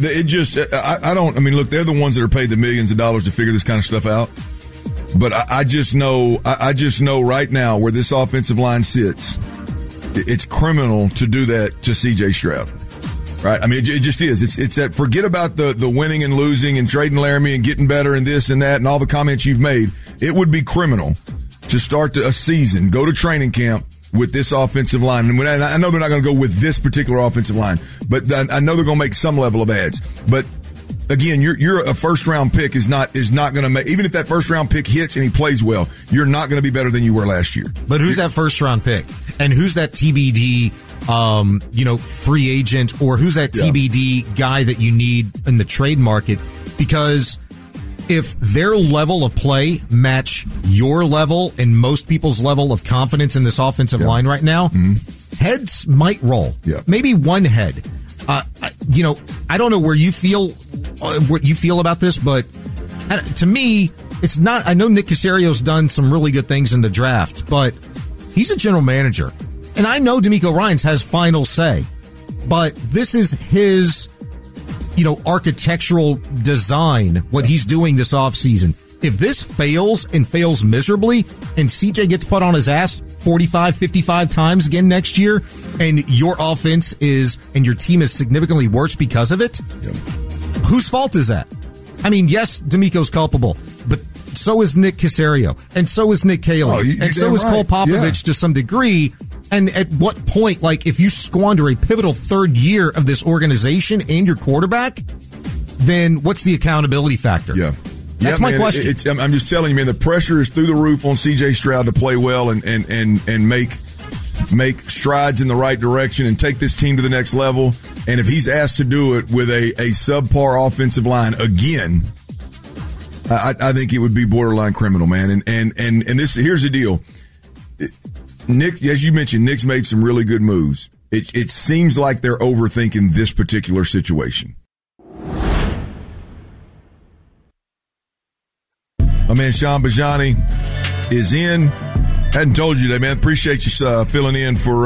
S2: look, they're the ones that are paid the millions of dollars to figure this kind of stuff out. But I just know right now where this offensive line sits, it's criminal to do that to CJ Stroud. Right, I mean, it just is. It's that forget about the winning and losing and trading Laramie and getting better and this and that and all the comments you've made. It would be criminal to start a season, go to training camp with this offensive line. And I know they're not going to go with this particular offensive line, but I know they're going to make some level of adds. But again, you're a first round pick is not going to make, even if that first round pick hits and he plays well, you're not going to be better than you were last year.
S4: But who's that first round pick? And who's that TBD free agent, or who's that TBD guy that you need in the trade market? Because if their level of play match your level and most people's level of confidence in this offensive line right now, heads might roll. Yeah. Maybe one head. I don't know where you feel what you feel about this, but to me, it's not. I know Nick Caserio's done some really good things in the draft, but he's a general manager. And I know DeMeco Ryans has final say, but this is his, architectural design, what he's doing this offseason. If this fails and fails miserably and CJ gets put on his ass 45, 55 times again next year and your offense and your team is significantly worse because of it, whose fault is that? I mean, yes, D'Amico's culpable, but so is Nick Caserio and so is Nick Caley and so is Cole Popovich to some degree. And at what point, if you squander a pivotal third year of this organization and your quarterback, then what's the accountability factor?
S2: Yeah.
S4: That's my question.
S2: I'm just telling you, man, the pressure is through the roof on C.J. Stroud to play well and make strides in the right direction and take this team to the next level. And if he's asked to do it with a subpar offensive line again, I think it would be borderline criminal, man. And this, here's the deal. Nick, as you mentioned, Nick's made some really good moves. It seems like they're overthinking this particular situation. My man Sean Bajani is in. Hadn't told you that, man. Appreciate you filling in for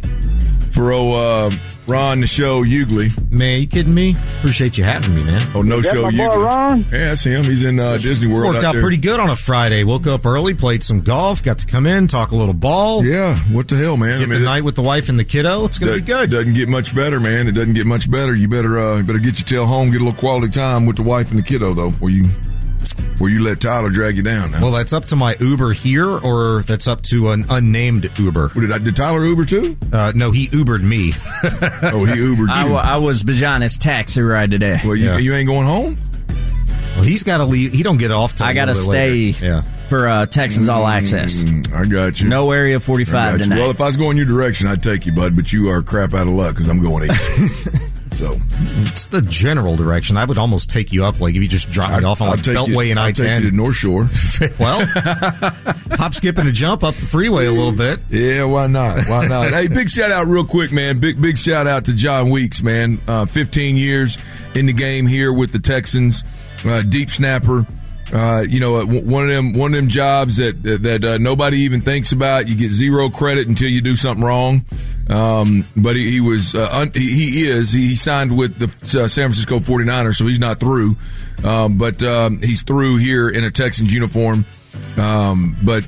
S2: Ron the Show Ugly.
S4: Man, you kidding me? Appreciate you having me, man.
S2: Oh, no show Ugly.
S5: Ron?
S2: Yeah, that's him. He's in Disney World.
S4: Worked out pretty good on a Friday. Woke up early, played some golf, got to come in, talk a little ball.
S2: Yeah, what the hell, man?
S4: Get the night with the wife and the kiddo. It's going to be good.
S2: Doesn't get much better, man. It doesn't get much better. You better get your tail home, get a little quality time with the wife and the kiddo, though, before you let Tyler drag you down now.
S4: Well, that's up to my Uber here, or that's up to an unnamed Uber.
S2: Did Tyler Uber too?
S4: No, he Ubered me.
S2: Oh, he Ubered you.
S5: I was Bajana's taxi ride today.
S2: Well, you ain't going home?
S4: Well, he's got to leave. He don't get off till
S5: I got to stay for Texans All Access.
S2: I got you.
S5: No Area 45 tonight.
S2: Well, if I was going your direction, I'd take you, bud, but you are crap out of luck because I'm going east. So
S4: it's the general direction. I would almost take you up, if you just drop me off on Beltway and I-10.
S2: I'll take you to North Shore.
S4: Well, hop, skip, and a jump up the freeway a little bit.
S2: Yeah, why not? Why not? Hey, big shout out real quick, man. Big shout out to John Weeks, man. 15 years in the game here with the Texans. Deep snapper. One of them jobs that nobody even thinks about. You get zero credit until you do something wrong. But he signed with the San Francisco 49ers, so he's not through. But he's through here in a Texans uniform. Great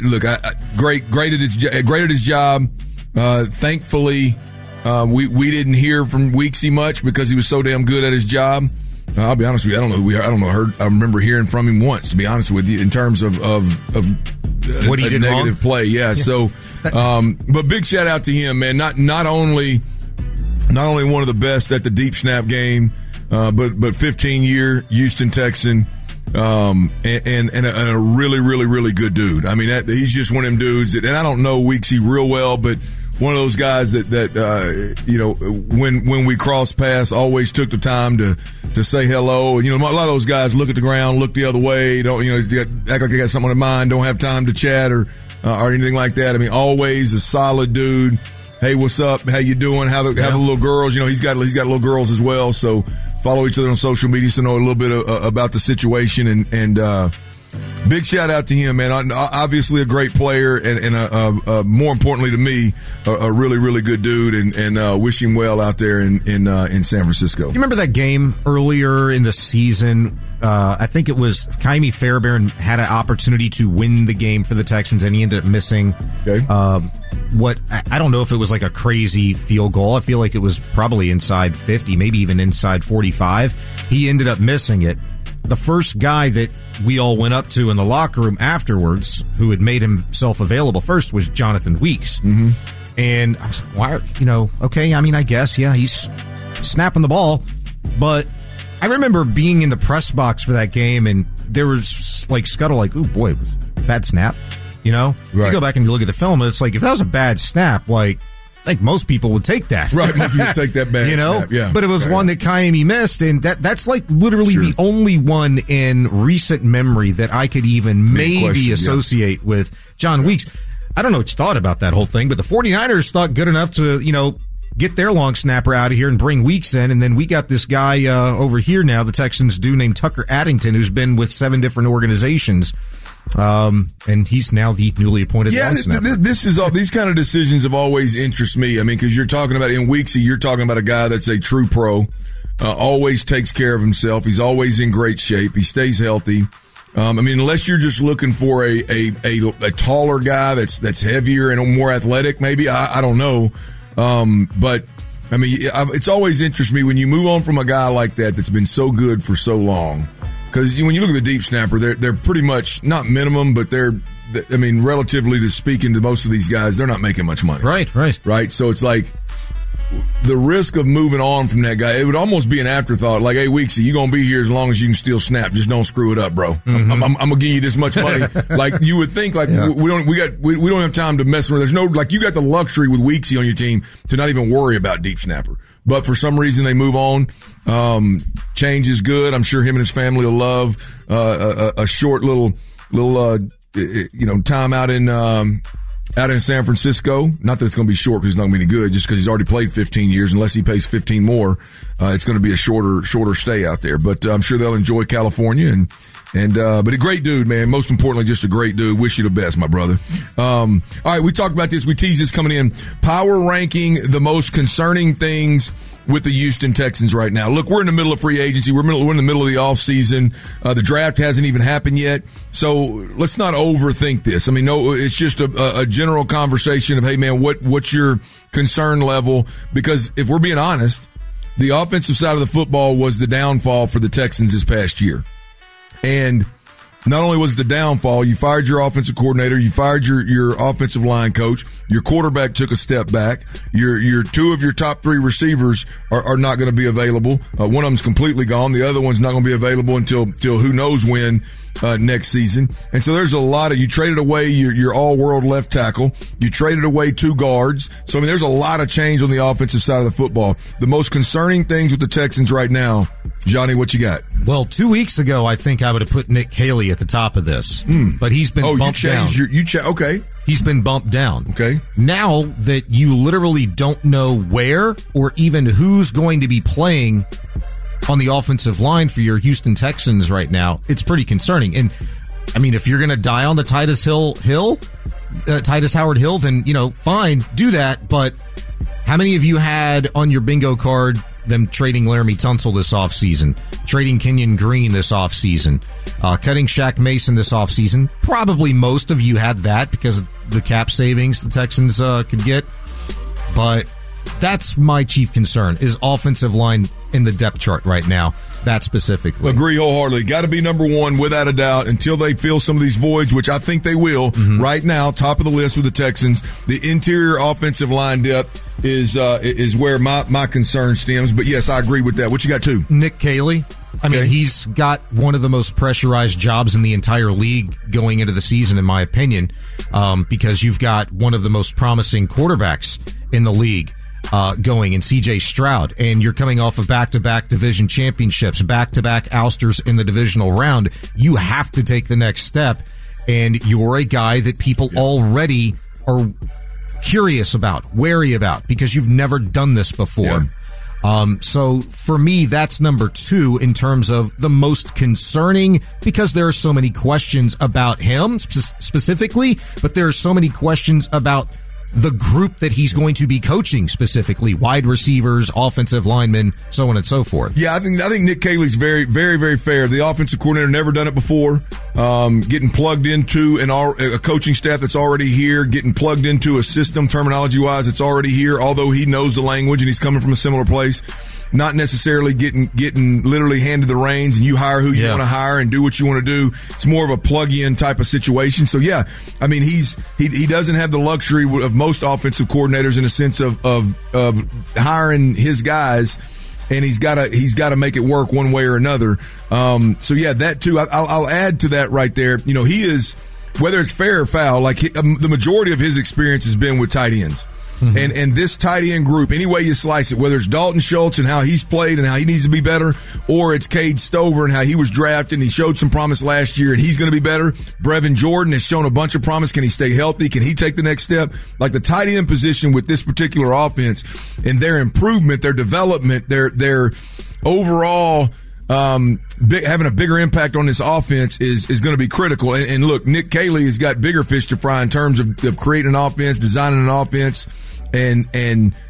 S2: at his job. Thankfully, we didn't hear from Weeksy much because he was so damn good at his job. I'll be honest with you. I remember hearing from him once, to be honest with you, in terms of
S4: what he did
S2: negative
S4: wrong?
S2: play. Yeah. So, but big shout out to him, man. Not only one of the best at the deep snap game, but 15-year Houston Texan, and a really, really, really good dude. I mean, he's just one of them dudes and I don't know Weeksy real well, but one of those guys that when we cross paths, always took the time to say hello. And, a lot of those guys look at the ground, look the other way, don't, act like they got something on their mind, don't have time to chat or anything like that. I mean, always a solid dude. Hey, what's up? How you doing? How the little girls? He's got little girls as well. So follow each other on social media to know a little bit about the situation and big shout out to him, man. Obviously a great player and more importantly to me, a really, really good dude and wish him well out there in San Francisco.
S4: You remember that game earlier in the season? I think it was Kaimi Fairbairn had an opportunity to win the game for the Texans and he ended up missing.
S2: Okay.
S4: I don't know if it was like a crazy field goal. I feel like it was probably inside 50, maybe even inside 45. He ended up missing it. The first guy that we all went up to in the locker room afterwards, who had made himself available first, was Jonathan Weeks.
S2: Mm-hmm.
S4: And I was like, why, okay, I mean, I guess, yeah, he's snapping the ball. But I remember being in the press box for that game, and there was like scuttle, like, ooh, boy, it was a bad snap. Right. You go back and you look at the film, and it's like, if that was a bad snap, like, I think most people would take that.
S2: Right, most people take that bad snap, yeah.
S4: But it was one that Kaimi missed, and that's like literally the only one in recent memory that I could even maybe associate with John Weeks. I don't know what you thought about that whole thing, but the 49ers thought good enough to, get their long snapper out of here and bring Weeks in, and then we got this guy over here now, the Texans do, named Tucker Addington, who's been with 7 different organizations. And he's now the newly appointed long snapper.
S2: These kind of decisions have always interested me. I mean, because you're talking about in Weeksy, you're talking about a guy that's a true pro. always takes care of himself. He's always in great shape. He stays healthy. Unless you're just looking for a taller guy that's heavier and more athletic, maybe I don't know. But it's always interests me when you move on from a guy like that's been so good for so long. Because when you look at the deep snapper, they're pretty much not minimum, but relatively to speaking to most of these guys, they're not making much money.
S4: Right. So
S2: it's like the risk of moving on from that guy, it would almost be an afterthought. Like, hey, Weeksy, you're going to be here as long as you can still snap. Just don't screw it up, bro. Mm-hmm. I'm going to give you this much money. Like, you would think, we don't have time to mess around. There's no, you got the luxury with Weeksy on your team to not even worry about deep snapper. But for some reason, they move on. Change is good. I'm sure him and his family will love a short little time out in San Francisco. Not that it's going to be short because it's not going to be any good, just because he's already played 15 years. Unless he pays 15 more, it's going to be a shorter stay out there. But I'm sure they'll enjoy California. But a great dude, man. Most importantly, just a great dude. Wish you the best, my brother. All right, we talked about this. We teased this coming in. Power ranking the most concerning things with the Houston Texans right now. Look, we're in the middle of free agency. We're in the middle of the offseason. The draft hasn't even happened yet. So let's not overthink this. No, it's just a general conversation of, hey, man, what's your concern level? Because if we're being honest, the offensive side of the football was the downfall for the Texans this past year. And not only was it the downfall, you fired your offensive coordinator, you fired your offensive line coach, your quarterback took a step back, your two of your top three receivers are not going to be available. One of them's completely gone. The other one's not going to be available until who knows when next season. And so there's a lot of, you traded away your all-world left tackle. You traded away two guards. So, there's a lot of change on the offensive side of the football. The most concerning things with the Texans right now, Johnny, what you got?
S4: Well, 2 weeks ago, I think I would have put Nick Caley at the top of this. But he's been bumped down.
S2: Okay.
S4: He's been bumped down.
S2: Okay.
S4: Now that you literally don't know where or even who's going to be playing on the offensive line for your Houston Texans right now, it's pretty concerning. And if you're going to die on the Titus Howard Hill, then, fine, do that. But how many of you had on your bingo card them trading Laramie Tunsil this offseason, trading Kenyon Green this offseason, cutting Shaq Mason this offseason? Probably most of you had that because of the cap savings the Texans could get. But that's my chief concern, is offensive line in the depth chart right now, that specifically.
S2: Agree wholeheartedly. Got to be number one without a doubt until they fill some of these voids, which I think they will. Mm-hmm. Right now, top of the list with the Texans. The interior offensive line depth is where my concern stems. But yes, I agree with that. What you got too?
S4: Nick Caley. He's got one of the most pressurized jobs in the entire league going into the season, in my opinion, because you've got one of the most promising quarterbacks in the league going in CJ Stroud, and you're coming off of back-to-back division championships, back-to-back ousters in the divisional round. You have to take the next step, and you're a guy that people already are curious about, wary about, because you've never done this before. Yeah. So for me, that's number two in terms of the most concerning, because there are so many questions about him specifically, but there are so many questions about the group that he's going to be coaching specifically, wide receivers, offensive linemen, so on and so forth.
S2: Yeah, I think Nick Caley's very, very, very fair. The offensive coordinator never done it before. Getting plugged into a coaching staff that's already here, getting plugged into a system terminology-wise that's already here, although he knows the language and he's coming from a similar place. Not necessarily getting literally handed the reins and you hire who you want to hire and do what you want to do. It's more of a plug-in type of situation. So yeah, he doesn't have the luxury of most offensive coordinators in a sense of hiring his guys, and he's got to make it work one way or another. So yeah, that too. I'll add to that right there. He is, whether it's fair or foul, the majority of his experience has been with tight ends. Mm-hmm. And this tight end group, any way you slice it, whether it's Dalton Schultz and how he's played and how he needs to be better, or it's Cade Stover and how he was drafted and he showed some promise last year and he's going to be better. Brevin Jordan has shown a bunch of promise. Can he stay healthy? Can he take the next step? Like the tight end position with this particular offense and their improvement, their development, their overall having a bigger impact on this offense is going to be critical. And look, Nick Caley has got bigger fish to fry in terms of creating an offense, designing an offense, and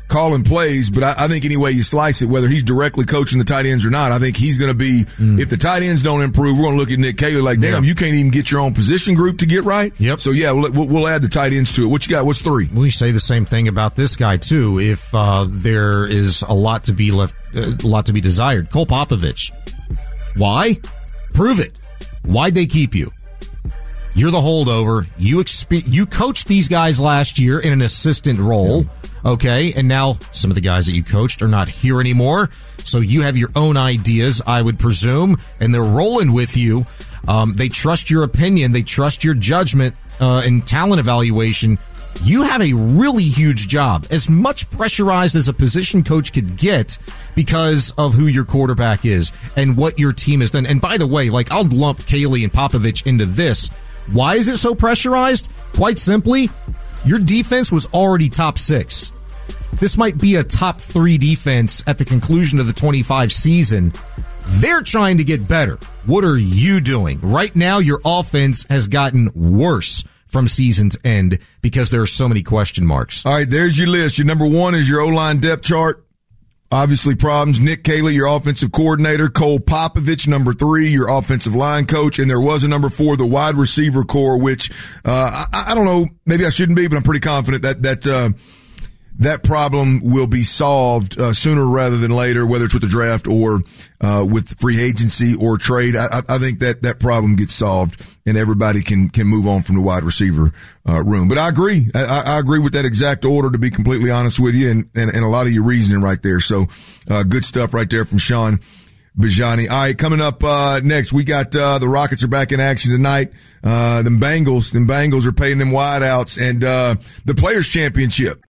S2: calling plays, but I think any way you slice it, whether he's directly coaching the tight ends or not, I think he's going to be, if the tight ends don't improve, we're going to look at Nick Caley like, damn, you can't even get your own position group to get right.
S4: Yep.
S2: So, yeah, we'll add the tight ends to it. What you got? What's 3?
S4: We say the same thing about this guy, too, if there is a lot to be desired. Cole Popovich. Why? Prove it. Why'd they keep you? You're the holdover. You coached these guys last year in an assistant role, okay? And now some of the guys that you coached are not here anymore. So you have your own ideas, I would presume, and they're rolling with you. They trust your opinion. They trust your judgment and talent evaluation. You have a really huge job, as much pressurized as a position coach could get because of who your quarterback is and what your team has done. And by the way, like, I'll lump Caley and Popovich into this. Why is it so pressurized? Quite simply, your defense was already top 6. This might be a top 3 defense at the conclusion of the 25 season. They're trying to get better. What are you doing? Right now, your offense has gotten worse from season's end because there are so many question marks.
S2: All right, there's your list. Your number 1 is your O-line depth chart. Obviously problems. Nick Caley, your offensive coordinator. Cole Popovich, number 3, your offensive line coach. And there was a number 4, the wide receiver core, which I don't know, maybe I shouldn't be, but I'm pretty confident that problem will be solved sooner rather than later, whether it's with the draft or with free agency or trade. I think that problem gets solved and everybody can move on from the wide receiver room. But I agree. I agree with that exact order, to be completely honest with you, and a lot of your reasoning right there. So good stuff right there from Sean Bajani. All right, coming up next, we got the Rockets are back in action tonight. Them Bengals are paying them wideouts, and the Players Championship.